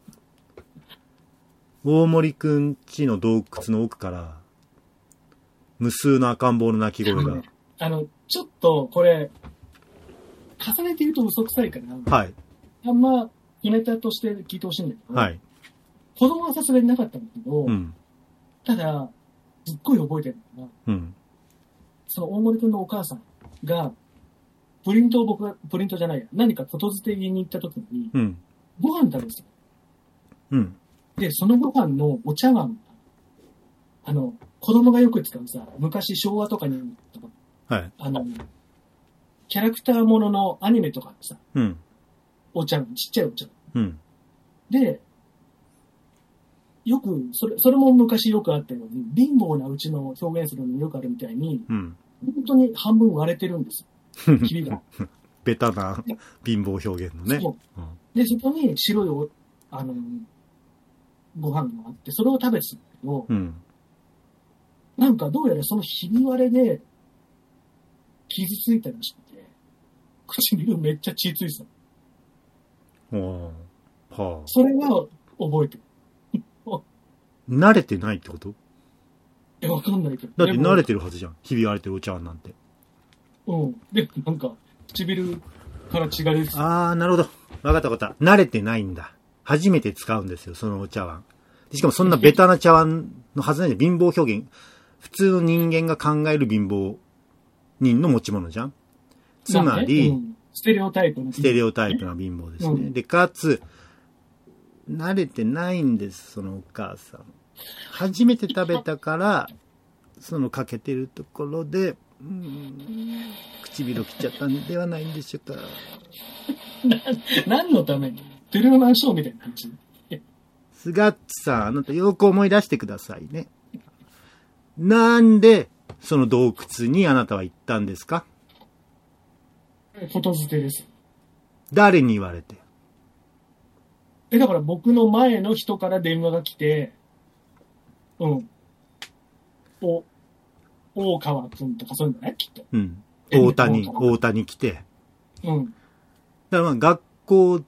大森くんちの洞窟の奥から、無数の赤ん坊の泣き声が。 あの、ちょっと、これ、重ねて言うと嘘くさいから、はい。あんま、ネタとして聞いてほしいんだけど、はい。子供はさすがになかったんだけど、うん、ただ、すっごい覚えてるのが、うん、その大森くんのお母さんが、プリントを僕が、プリントじゃないや、何かことづて言いに行った時に、うん、ご飯食べてた。うん。で、そのご飯のお茶碗、あの、子供がよく使うさ、昔昭和とかに、はい。あの、キャラクターもののアニメとかさ、うん。お茶碗、ちっちゃいお茶碗。うん。で、よく、それ、それも昔よくあったように、貧乏なうちの表現するのによくあるみたいに、うん、本当に半分割れてるんですよ。ひびが。 ベタな貧乏表現のね。そう。 うん、で、そこに白いお、あの、ご飯があって、それを食べてたんだけど、うん、なんかどうやらそのひび割れで、傷ついたりして、唇めっちゃ血ついてた。はあ。それは覚えてる。 慣れてないってこと？ え、わかんないけど。 だって慣れてるはずじゃん。ひび割れてるお茶碗なんて。 うん。で、なんか、唇から血が出て。 あー、なるほど。わかったわかった。慣れてないんだ。初めて使うんですよ、そのお茶碗。しかもそんなベタな茶碗のはずないで、貧乏表現。普通の人間が考える貧乏人の持ち物じゃん。つまり、 まあね、うん、ステレオタイプのステレオタイプな貧乏ですね。うん、で、かつ、慣れてないんです、そのお母さん。初めて食べたから、そのかけてるところで、うーん、唇切っちゃったんではないんでしょうか。 な、何のためにトゥルーマンショーみたいな感じ。 スガッチさん、あなたよく思い出してくださいね。なんで、その洞窟にあなたは行ったんですか？ ことづてです。 誰に言われて？ え、だから僕の前の人から電話が来て、うん。お、大川くんとかそういうんじゃないきっと。 うん。大谷、大谷来て。うん。だからまあ学校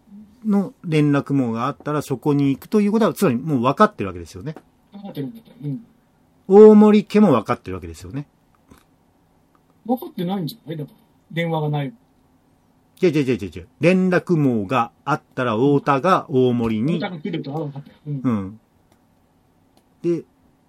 の連絡網があったらそこに行くということは、つまりもう分かってるわけですよね。 分かってるんだった。うん。 大森家も分かってるわけですよね。 分かってないんじゃないだから。電話がない。 違う違う違う違う。連絡網があったら、太田が大森に。 太田が来ると分かったよ。うん。 うん。で、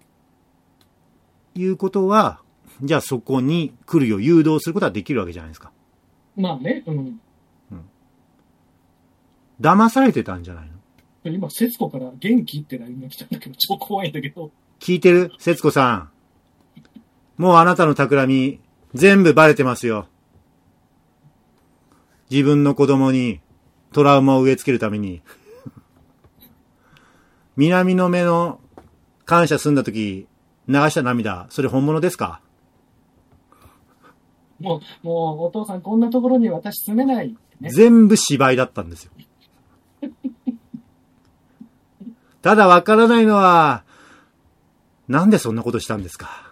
いうことは、じゃあそこに来るよう誘導することはできるわけじゃないですか。 まあね。うん。 うん。騙されてたんじゃないの？ 今、節子から元気って ライン が来たんだけど、超怖いんだけど。 聞いてる？節子さん。もうあなたの企み、全部バレてますよ。自分の子供にトラウマを植え付けるために。南の目の感謝済んだ時、流した涙、それ本物ですか？ もう、もう、お父さんこんなところに私住めない、 ね。全部芝居だったんですよ。ただわからないのは、なんでそんなことしたんですか？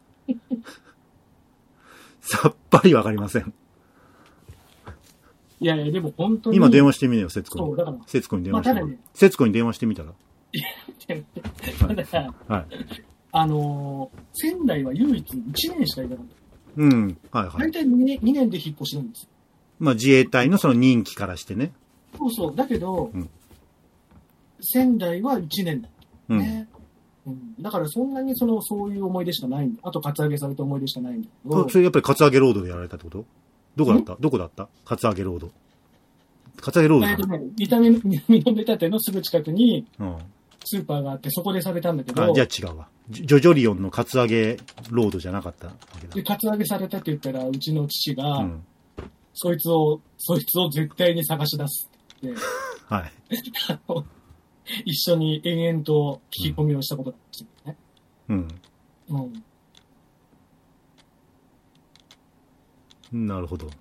さっぱりわかりません。 いやいや、でも本当に。 今電話してみなよ、節子に。 そう、だから。 節子に電話してみ、まあね、 節子に電話してみたら。 いや、ただ、はい。あのー、仙台は唯一いちねんしかいなかった。 うん、はいはい。 大体にねん、にねんで引っ越しなんですよ。 まあ自衛隊のその任期からしてね。 そうそう。だけど、うん、仙台はいちねんだったね、うんうん。だからそんなにその、そういう思い出しかないんだ。あと、カツアゲされた思い出しかないんだけど。 それやっぱりカツアゲロードでやられたってこと？どこだったどこだったカツアゲロード。カツアゲロード。 えっとね、見た目の、見た目立てのすぐ近くに、スーパーがあって、そこでされたんだけど。 あ、じゃあ違うわ。ジョジョリオンのカツアゲロードじゃなかったわけだ。 で、カツアゲされたって言ったら、うちの父が、うん、そいつを、そいつを絶対に探し出すって。 はい。 一緒に延々と聞き込みをしたことがありましたね。うん。 うん。なるほど。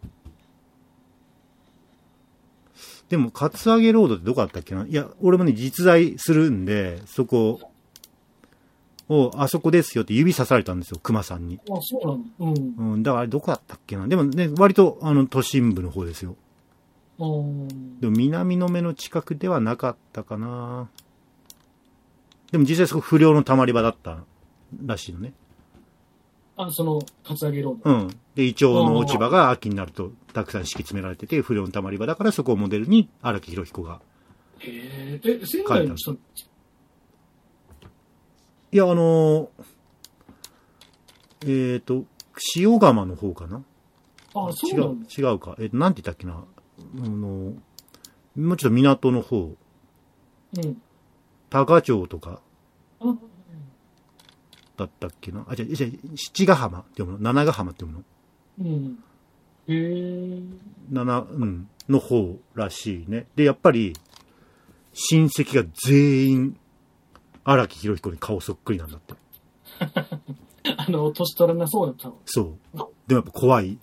でも、カツアゲロードってどこだったっけな？いや、俺もね、実在するんで、そこを、あそこですよって指さされたんですよ、熊さんに。 あ、そうなんだ。うん。 うん、だからあれどこだったっけな？でもね、割と、あの、都心部の方ですよ。でも、南の目の近くではなかったかな。でも実際そこ不良の溜まり場だったらしいのね。 あ、その、カツアゲロード。うん。で、イチョウの落ち葉が秋になるとたくさん敷き詰められてて、不良の溜まり場だからそこをモデルに荒木博彦が。 へえ、え、仙台の人？いや、あのー、えっ、ー、と、塩釜の方かな。 あ、そうなんだ。 違う、違うか。えっ、ー、と、なんて言ったっけな。あの、もうちょっと港の方。うん。高町とか。うん。だったっけな。あ、じゃあ、じゃあ、七ヶ浜って読むの？七ヶ浜って読むの？うん。へぇー。七、うん。の方らしいね。で、やっぱり、親戚が全員、荒木博彦に顔そっくりなんだって。 あの、年取らなそうだったの。 そう。でもやっぱ怖い。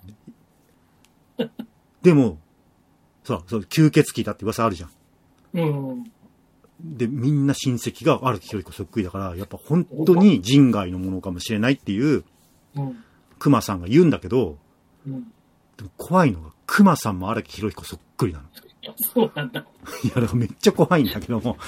でも、そう、そう、吸血鬼だって噂あるじゃん。うん。で、みんな親戚が荒木博彦そっくりだから、やっぱ本当に人外のものかもしれないっていう、熊さんが言うんだけど、うん、でも怖いのが、熊さんも荒木博彦そっくりなの。 いや、そうなんだ。 いや、だからめっちゃ怖いんだけども。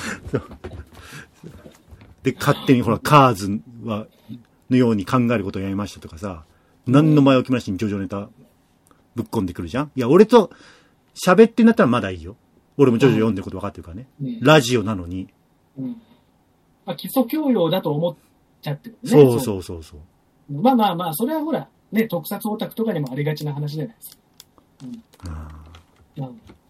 で、勝手にほら、カーズは、のように考えることをやりましたとかさ、何の前置きもなしにジョジョネタぶっ込んでくるじゃん。いや、俺と喋ってんだったらまだいいよ。俺もジョジョ読んでること分かってるからね。うん、ラジオなのに。 うん。まあ、基礎教養だと思っちゃってるね。 そうそうそうそう。 まあまあまあ、それはほら、ね、特撮オタクとかにもありがちな話じゃないですか。うん。ああ。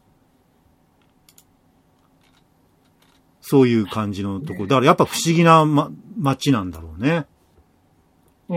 そういう感じのところ。だからやっぱ不思議な、ま、街なんだろうね。うん。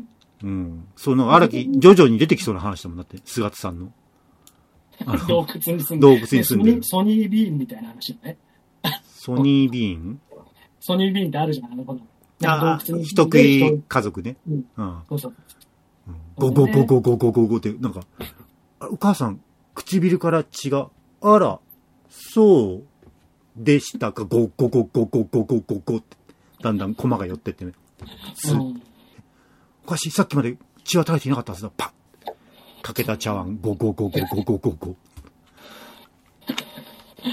うん。その荒木、ジョジョに出てきそうな話だもんだって、菅田さんの。 洞窟に住んでる。 洞窟に住んでる。 ソニービーンみたいな話だね。 ソニービーンソニービーンってあるじゃん、あの子の。 ああ、人食い家族ね。うん。うん。そうそう。ゴゴゴゴゴゴゴゴって、なんか、お母さん、唇から血が、あら、そうでしたか、ゴゴゴゴゴゴゴゴゴって、だんだん駒が寄ってってね。うん、おかしい、さっきまで血は垂れていなかったはずだ。パッかけた茶碗、ゴゴゴゴゴゴゴゴ。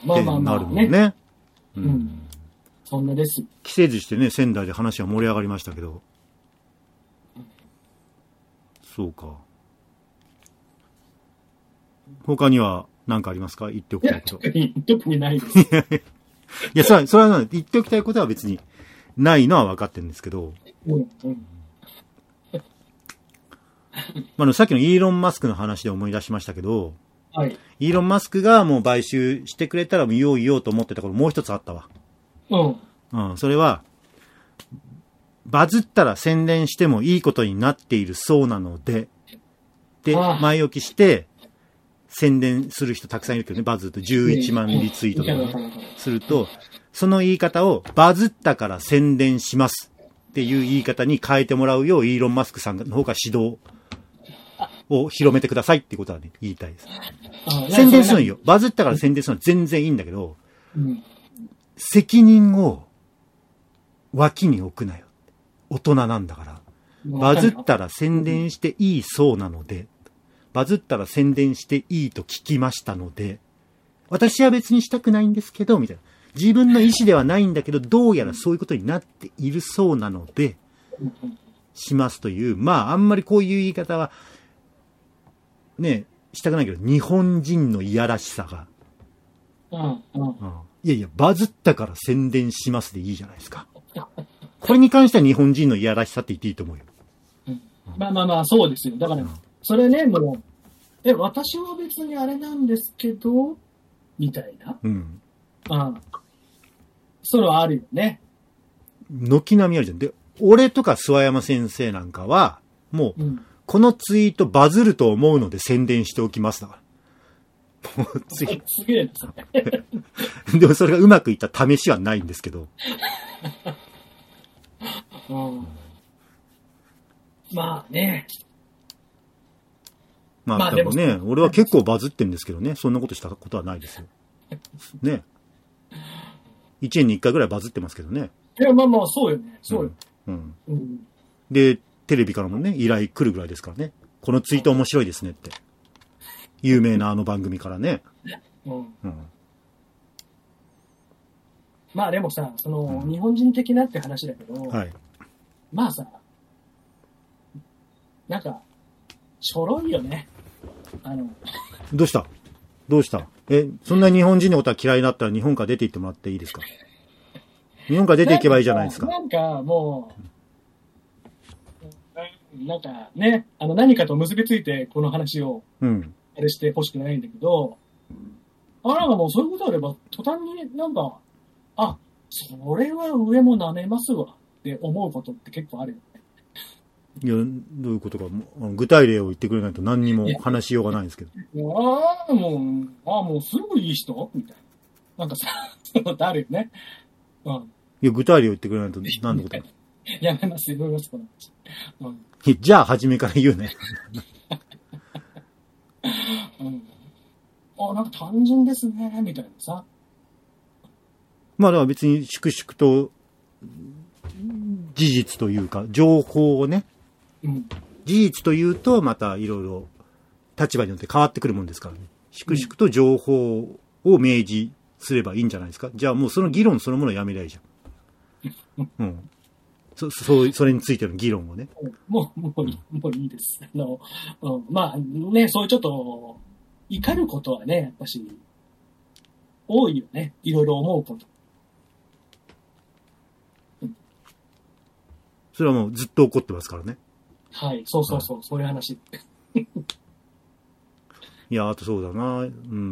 まあまあまあ、ね。 ってなるもんね。 うん。うん、そんなです。 期せずしてね、仙台で話は盛り上がりましたけど。うん、そうか。他には何かありますか？言っておきたいこと。 特に、特にないです。 いや、それは、それは言っておきたいことは別にないのは分かってるんですけど。うんうん、まあ、さっきのイーロン・マスクの話で思い出しましたけど、はい、イーロン・マスクがもう買収してくれたら言おう言おうと思ってた頃もう一つあったわ。うん。うん、それは、バズったら宣伝してもいいことになっているそうなので、で、前置きして、宣伝する人たくさんいるけどね、バズるとじゅういちまんリツイートとか、ね、すると、その言い方をバズったから宣伝しますっていう言い方に変えてもらうようイーロン・マスクさんの方が指導を広めてくださいってことはね、言いたいです。宣伝するのいいよ。バズったから宣伝するのは全然いいんだけど、うん、責任を脇に置くなよ。大人なんだから。バズったら宣伝していいそうなので、バズったら宣伝していいと聞きましたので、私は別にしたくないんですけど、みたいな。自分の意思ではないんだけど、どうやらそういうことになっているそうなので、しますという、まあ、あんまりこういう言い方は、ね、したくないけど、日本人のいやらしさが。うんうんうん、いやいや、バズったから宣伝しますでいいじゃないですか。これに関しては日本人のいやらしさって言っていいと思うよ。 うん、まあまあまあ、そうですよ。だから、うん、それね、もう、え、私は別にあれなんですけど、みたいな。うん。ああ、それはあるよね。 軒並みあるじゃん。で、俺とか諏訪山先生なんかは、もう、うん、このツイートバズると思うので宣伝しておきますだから。もうツイすげえですね。でもそれがうまくいった試しはないんですけど。 うん、まあね。 まあ、まあ、でもね、俺は結構バズってんですけどね、そんなことしたことはないですよ。ね。一年に一回ぐらいバズってますけどね。 いや、まあまあ、そうよね。そうよ。うん。 うん、で、テレビからもね、依頼来るぐらいですからね。このツイート面白いですねって。有名なあの番組からね。うん。うん、 まあでもさ、その、うん、日本人的なって話だけど、はい。まあさ、なんか、ちょろいよね。あの。 どうしたどうしたえ、そんな日本人のことは嫌いになったら日本から出て行ってもらっていいですか？日本から出て行けばいいじゃないですか。 なんか、なんかもう、なんかね、あの何かと結びついてこの話を、うん。あれしてほしくないんだけど、あ、なんかもうそういうことあれば、途端になんか、あ、それは上も舐めますわって思うことって結構あるよね。 いや、どういうことか、具体例を言ってくれないと何にも話しようがないんですけど。 ああ、もう、ああ、もうすぐいい人みたいな。なんかさ、そういうことあるよね。 うん。いや、具体例を言ってくれないと何のことか。 やめます、やめます、この話。うん、じゃあ、初めから言うね。 うん、あ、なんか単純ですね、みたいなさ。 まあ、だから別に粛々と、事実というか、情報をね、うん、事実というと、またいろいろ立場によって変わってくるもんですからね。粛々と情報を明示すればいいんじゃないですか。じゃあもうその議論そのものをやめりゃいいじゃん。うん。そ、そう、それについての議論をね。 もう、もう、もういいです。あの、うん、まあね、そういうちょっと、怒ることはね、やっぱし、多いよね。いろいろ思うこと。 うん、それはもうずっと怒ってますからね。 はい、そうそうそう、はい、そういう話。 いや、あとそうだな。うん、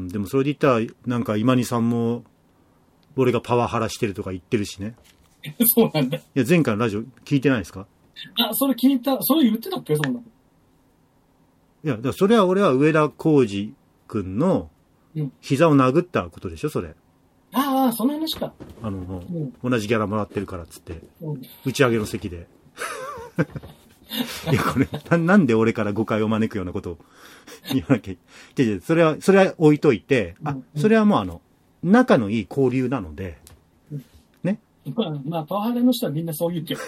でもそれで言ったら、なんか今にさんも、俺がパワハラしてるとか言ってるしね。 そうなんだ。いや、前回のラジオ聞いてないですか？ あ、それ聞いた、それ言ってたっけ、そんなの。 いや、だからそれは俺は上田浩二くんの膝を殴ったことでしょ、それ。 ああ、その話か。 あの、うん、同じギャラもらってるからっつって、うん、打ち上げの席で。いや、これな、なんで俺から誤解を招くようなことを言わなきゃいけない。それは、それは置いといて、あ、それはもうあの、仲のいい交流なので、ね。 まあ、まあ、パワハラの人はみんなそう言うけど。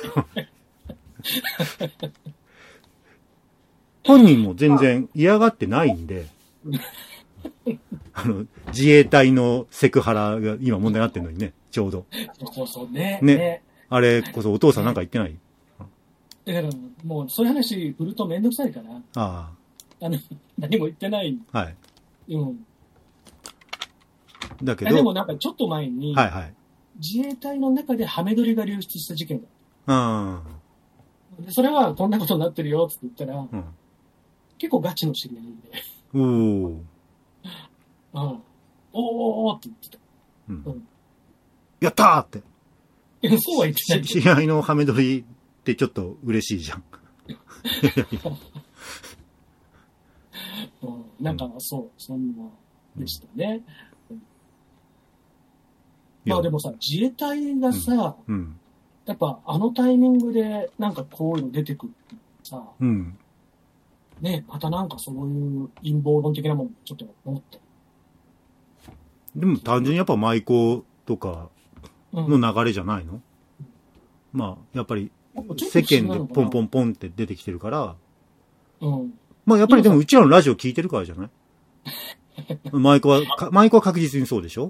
本人も全然嫌がってないんで、 あの、自衛隊のセクハラが今問題になってるのにね、ちょうど。 そうそうそうね。 ね。ねあれこそお父さんなんか言ってない、ね、 だから、もうそういう話振るとめんどくさいから。ああ。あの、何も言ってない。はい。うん。 だけど。 でもなんかちょっと前に、はいはい。自衛隊の中でハメ撮りが流出した事件が。うん。でそれはこんなことになってるよって言ったら、うん、結構ガチの知り合いで。おー。うん。おーって言ってた。うん。うん、 やったーって。 そうは言ってない。 知り合いのハメ撮りってちょっと嬉しいじゃん。 うん、なんか、そう、そんなでしたね。うん、まあでもさ、自衛隊がさ、うんうん、やっぱあのタイミングでなんかこういうの出てくるってさ、うん、ね、またなんかそういう陰謀論的なもんちょっと思って。 でも単純にやっぱ舞妓とかの流れじゃないの？うん、まあ、やっぱり世間でポンポンポンって出てきてるから、うん。まあやっぱりでもうちらのラジオ聞いてるからじゃない？舞妓は、舞妓は確実にそうでしょ？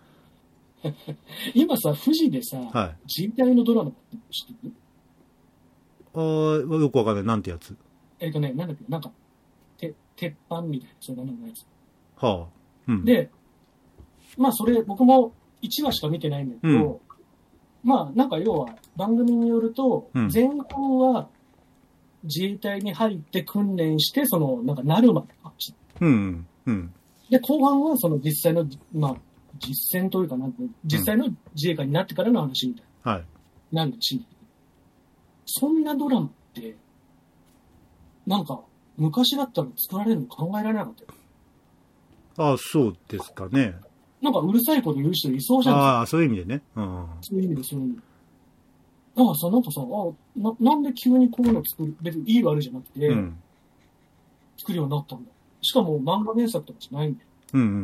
今さ、富士でさ、はい、自衛隊のドラマって知ってる？ ああ、よくわかんない。なんてやつ？ えっとね、なんだっけ、なんか、て、鉄板みたいな、そういうののやつ。 はあ。 うん。で、まあそれ、僕もいちわしか見てないんだけど、うん、まあなんか要は、番組によると、うん、前半は自衛隊に入って訓練して、その、なんかなるまで話した。うん。うん。で、後半はその実際の、まあ、実践というかなんて、実際の自衛官になってからの話みたいな。はい。なんだし、そんなドラマって、なんか、昔だったら作られるの考えられなかったよ。 ああ、そうですかね。 なんかうるさいこと言う人いそうじゃん。 ああ、そういう意味でね。うん。 そういう意味で、そういう意味で。だからさ、なんかさ、あな、なんで急にこういうの作る、別にいい悪いじゃなくて、うん、作るようになったんだ。しかも漫画原作とかじゃないんだよ。うんうんうん。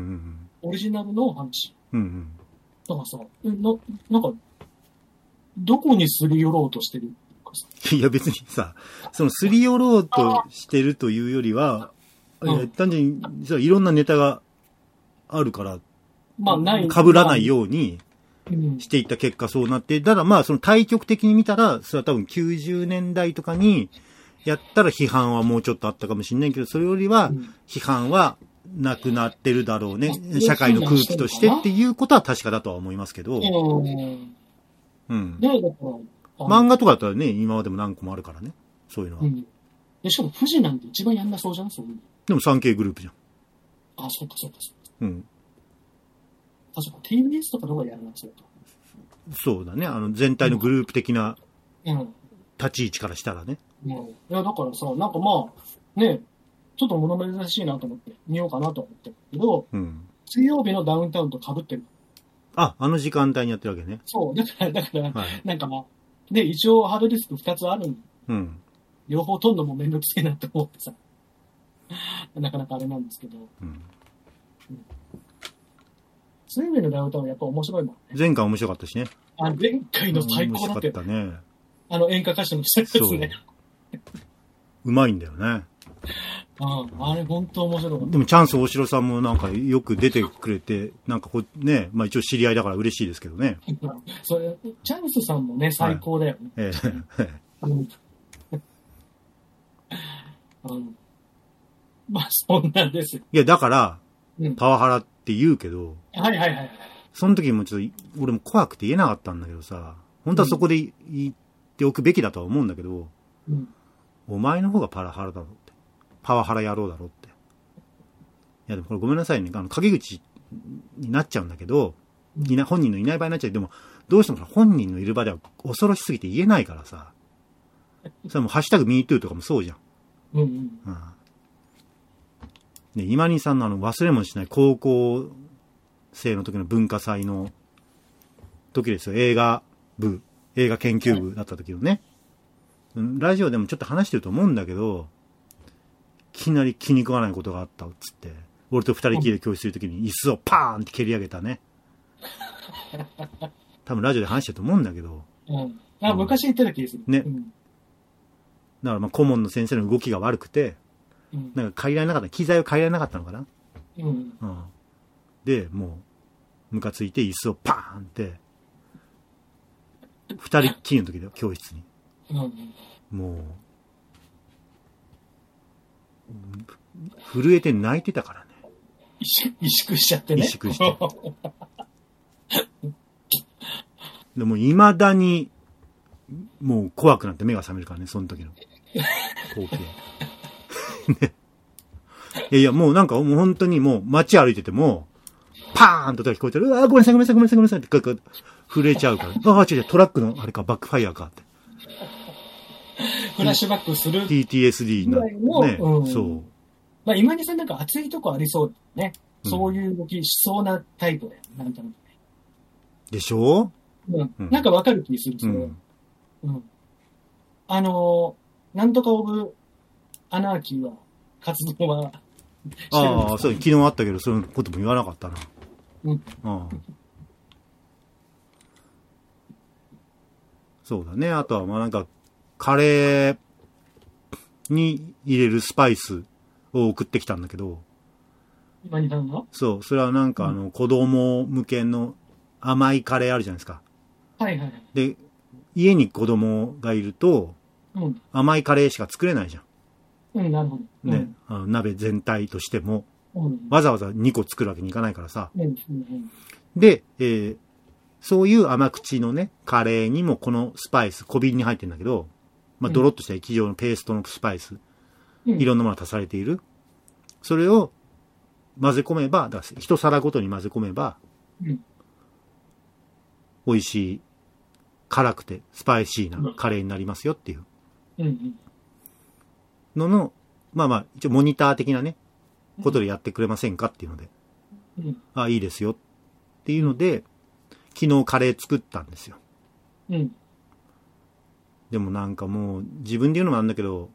オリジナルの話。うんうん。だからさ、え、な、なんか、どこにすり寄ろうとしてるかさ。いや別にさ、そのすり寄ろうとしてるというよりは、うん、単純にさ、いろんなネタがあるから、まあない。被らないようにしていった結果そうなって、ただまあその対極的に見たら、それは多分きゅうじゅうねんだいとかにやったら批判はもうちょっとあったかもしれないけど、それよりは批判はなくなってるだろうね。うん、社会の空気としてっていうことは確かだとは思いますけど。うん。で、だから漫画とかだったらね、今までも何個もあるからね。そういうのは。うん、 でしかも富士なんて一番やんなそうじゃん、そういうの。 でも サンケー グループじゃん。 あ、そうかそうかそうか。うん。あ、そうか、ティービーエス とかどこがやらなそうか。 そうだね。あの、全体のグループ的な立ち位置からしたらね。 うん。うん、いや、だからさ、なんかまあ、ね、ちょっと物珍しいなと思って見ようかなと思ってるけど、うん、水曜日のダウンタウンと被ってる。 あ、あの時間帯にやってるわけね。 そう、だから、だから、はい、なんかまあ、で、一応ハードディスクふたつあるんで、うん、両方取るのもめんどくせえなって思ってさ、なかなかあれなんですけど、うんうん、水曜日のダウンタウンやっぱ面白いもんね。 前回面白かったしね。 あの前回の最高だって。面白かったね。あの演歌歌手の人ですね。 うまいんだよね。 ああ、あれ本当面白かった。 でもチャンス大城さんもなんかよく出てくれて、なんかこね、まあ一応知り合いだから嬉しいですけどね。 それ、チャンスさんもね、最高だよね。はい、ええ。うんうん、まあそんなんですよ。 いやだから、うん、パワハラって言うけど、 はいはいはい。 その時もちょっと、俺も怖くて言えなかったんだけどさ、本当はそこで言っておくべきだとは思うんだけど、うん、お前の方がパワハラだろって。パワハラ野郎だろって。いやでもこれごめんなさいね。あの、陰口になっちゃうんだけど、いな、本人のいない場合になっちゃう。でも、どうしても本人のいる場では恐ろしすぎて言えないからさ。それもハッシュタグ ミートゥー とかもそうじゃん。うんうん。うん、で、今にさんのあの忘れもしない高校生の時の文化祭の時ですよ。映画部、映画研究部だった時のね。ラジオでもちょっと話してると思うんだけど、いきなり気に食わないことがあったっつって、俺と二人きりで教室する時に椅子をパーンって蹴り上げたね。多分ラジオで話してると思うんだけど。 うん。あ、うん、昔言ってた気がする。 ね。 うん、 だからまあ顧問の先生の動きが悪くて、うん、なんか借りられなかった、機材を借りられなかったのかな。うん。うん。 で、もう、ムカついて椅子をパーンって、二人っきりの時だよ、教室に。うん、もう、震えて泣いてたからね。 萎縮しちゃってね。 萎縮して。でも、未だに、もう怖くなって目が覚めるからね、その時の光景。ね、いやいや、もうなんかもう本当にもう街歩いてても、パーンと聞こえてる。うわー、ごめんなさい、ごめんなさい、ごめんなさい、ごめんなさいって、震えちゃうから。ああ、違う違う、トラックの、あれか、バックファイヤーかって。 フラッシュバックする。 ティーティーエスディー の、ね、うん、そう。 まあ、今にさんなんか熱いとこありそうだね。うん、そういう動きしそうなタイプだよ。なんとなくね。 でしょう、うん、なんかわかる気する、それ。うんうん、あのー、なんとかオブアナーキーは、活動はしてるんですか？ ああ、そう、昨日あったけど、そういうことも言わなかったな。うん。ああ、そうだね。あとは、まあなんか、カレーに入れるスパイスを送ってきたんだけど。 今にさんが？ そう、それはなんかあの、うん、子供向けの甘いカレーあるじゃないですか。 はいはい。 で、家に子供がいると、うん、甘いカレーしか作れないじゃん。 うん、なるほど。 ね、うん、あの鍋全体としても、うん、わざわざにこ作るわけにいかないからさ。うんうんうん、で、えー、そういう甘口のね、カレーにもこのスパイス、小瓶に入ってるんだけど、まあ、ドロッとした液状のペーストのスパイス、うん、いろんなものが足されている。それを混ぜ込めば、だから一皿ごとに混ぜ込めば、うん、美味しい、辛くてスパイシーなカレーになりますよっていうのの、まあまあ、一応モニター的なね、ことでやってくれませんかっていうので、うん、あ、いいですよっていうので、昨日カレー作ったんですよ。うん、でもなんかもう自分で言うのもなんだけど、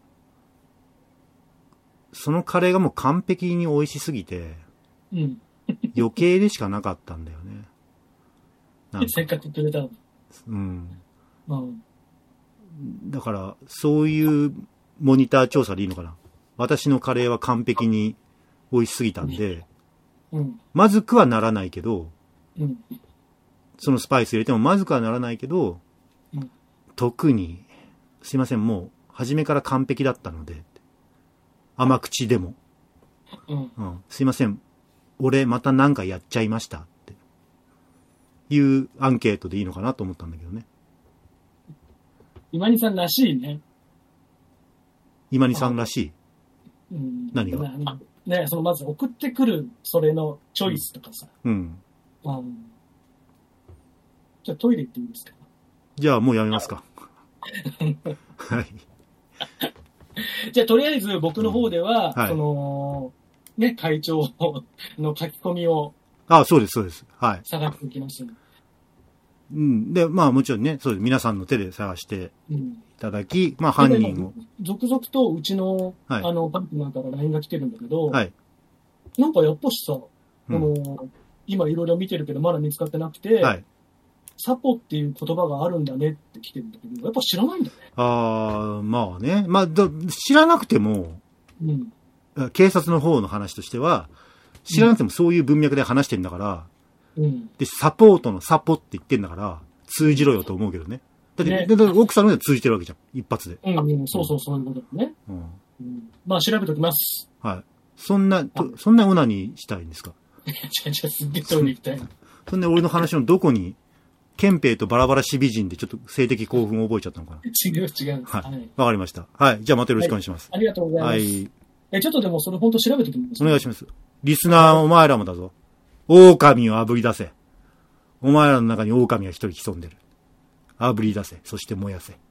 そのカレーがもう完璧に美味しすぎて、うん、余計でしかなかったんだよね。 なんかせっかくくれたの。 うん。うん。だから、そういうモニター調査でいいのかな。私のカレーは完璧に美味しすぎたんで、うん、まずくはならないけど、うん、そのスパイス入れてもまずくはならないけど、うん、特に、すいません、もう、初めから完璧だったので、甘口でも、うんうん、すいません、俺またなんかやっちゃいましたっていうアンケートでいいのかなと思ったんだけどね。 今にさんらしいね。 今にさんらしい。うん、何が？ ね、そのまず送ってくるそれのチョイスとかさ。うん。うん、じゃあトイレ行っていいですか？ じゃあもうやめますか。はい。 じゃあとりあえず僕の方では、うんはい、そのね会長の書き込みをあそうですそうですはい探していきましたね。 うん、でまあもちろんねそうです皆さんの手で探していただき、うん、まあ犯人を続々とうちの、はい、あのパートナーから ライン が来てるんだけど、はい、なんかやっぱしさ、うん、この今いろいろ見てるけどまだ見つかってなくて、はい、サポっていう言葉があるんだねって来てるんだけどやっぱ知らないんだね。 ああまあねまあだ知らなくても、うん、警察の方の話としては知らなくてもそういう文脈で話してんだから、うん、でサポートのサポって言ってんだから通じろよと思うけどね。だって、ね、だって奥さんので通じてるわけじゃん一発で。うん、 うん、そうそうそういうことだね。うんうん、まあ調べておきます。 はい。そんなそんなオナニーしたいんですか？ 違う違うすっげえトイレ行きたい。 そんな俺の話のどこに憲兵とバラバラ死美人でちょっと性的興奮を覚えちゃったのかな。 違う違う。 はい。わ、はい、かりました。はい。じゃあまたよろしくお願いします。 はい、ありがとうございます。はい。え、ちょっとでもそれ本当調べてください。 お願いします。リスナーお前らもだぞ。狼を炙り出せ。お前らの中に狼が一人潜んでる。炙り出せ。そして燃やせ。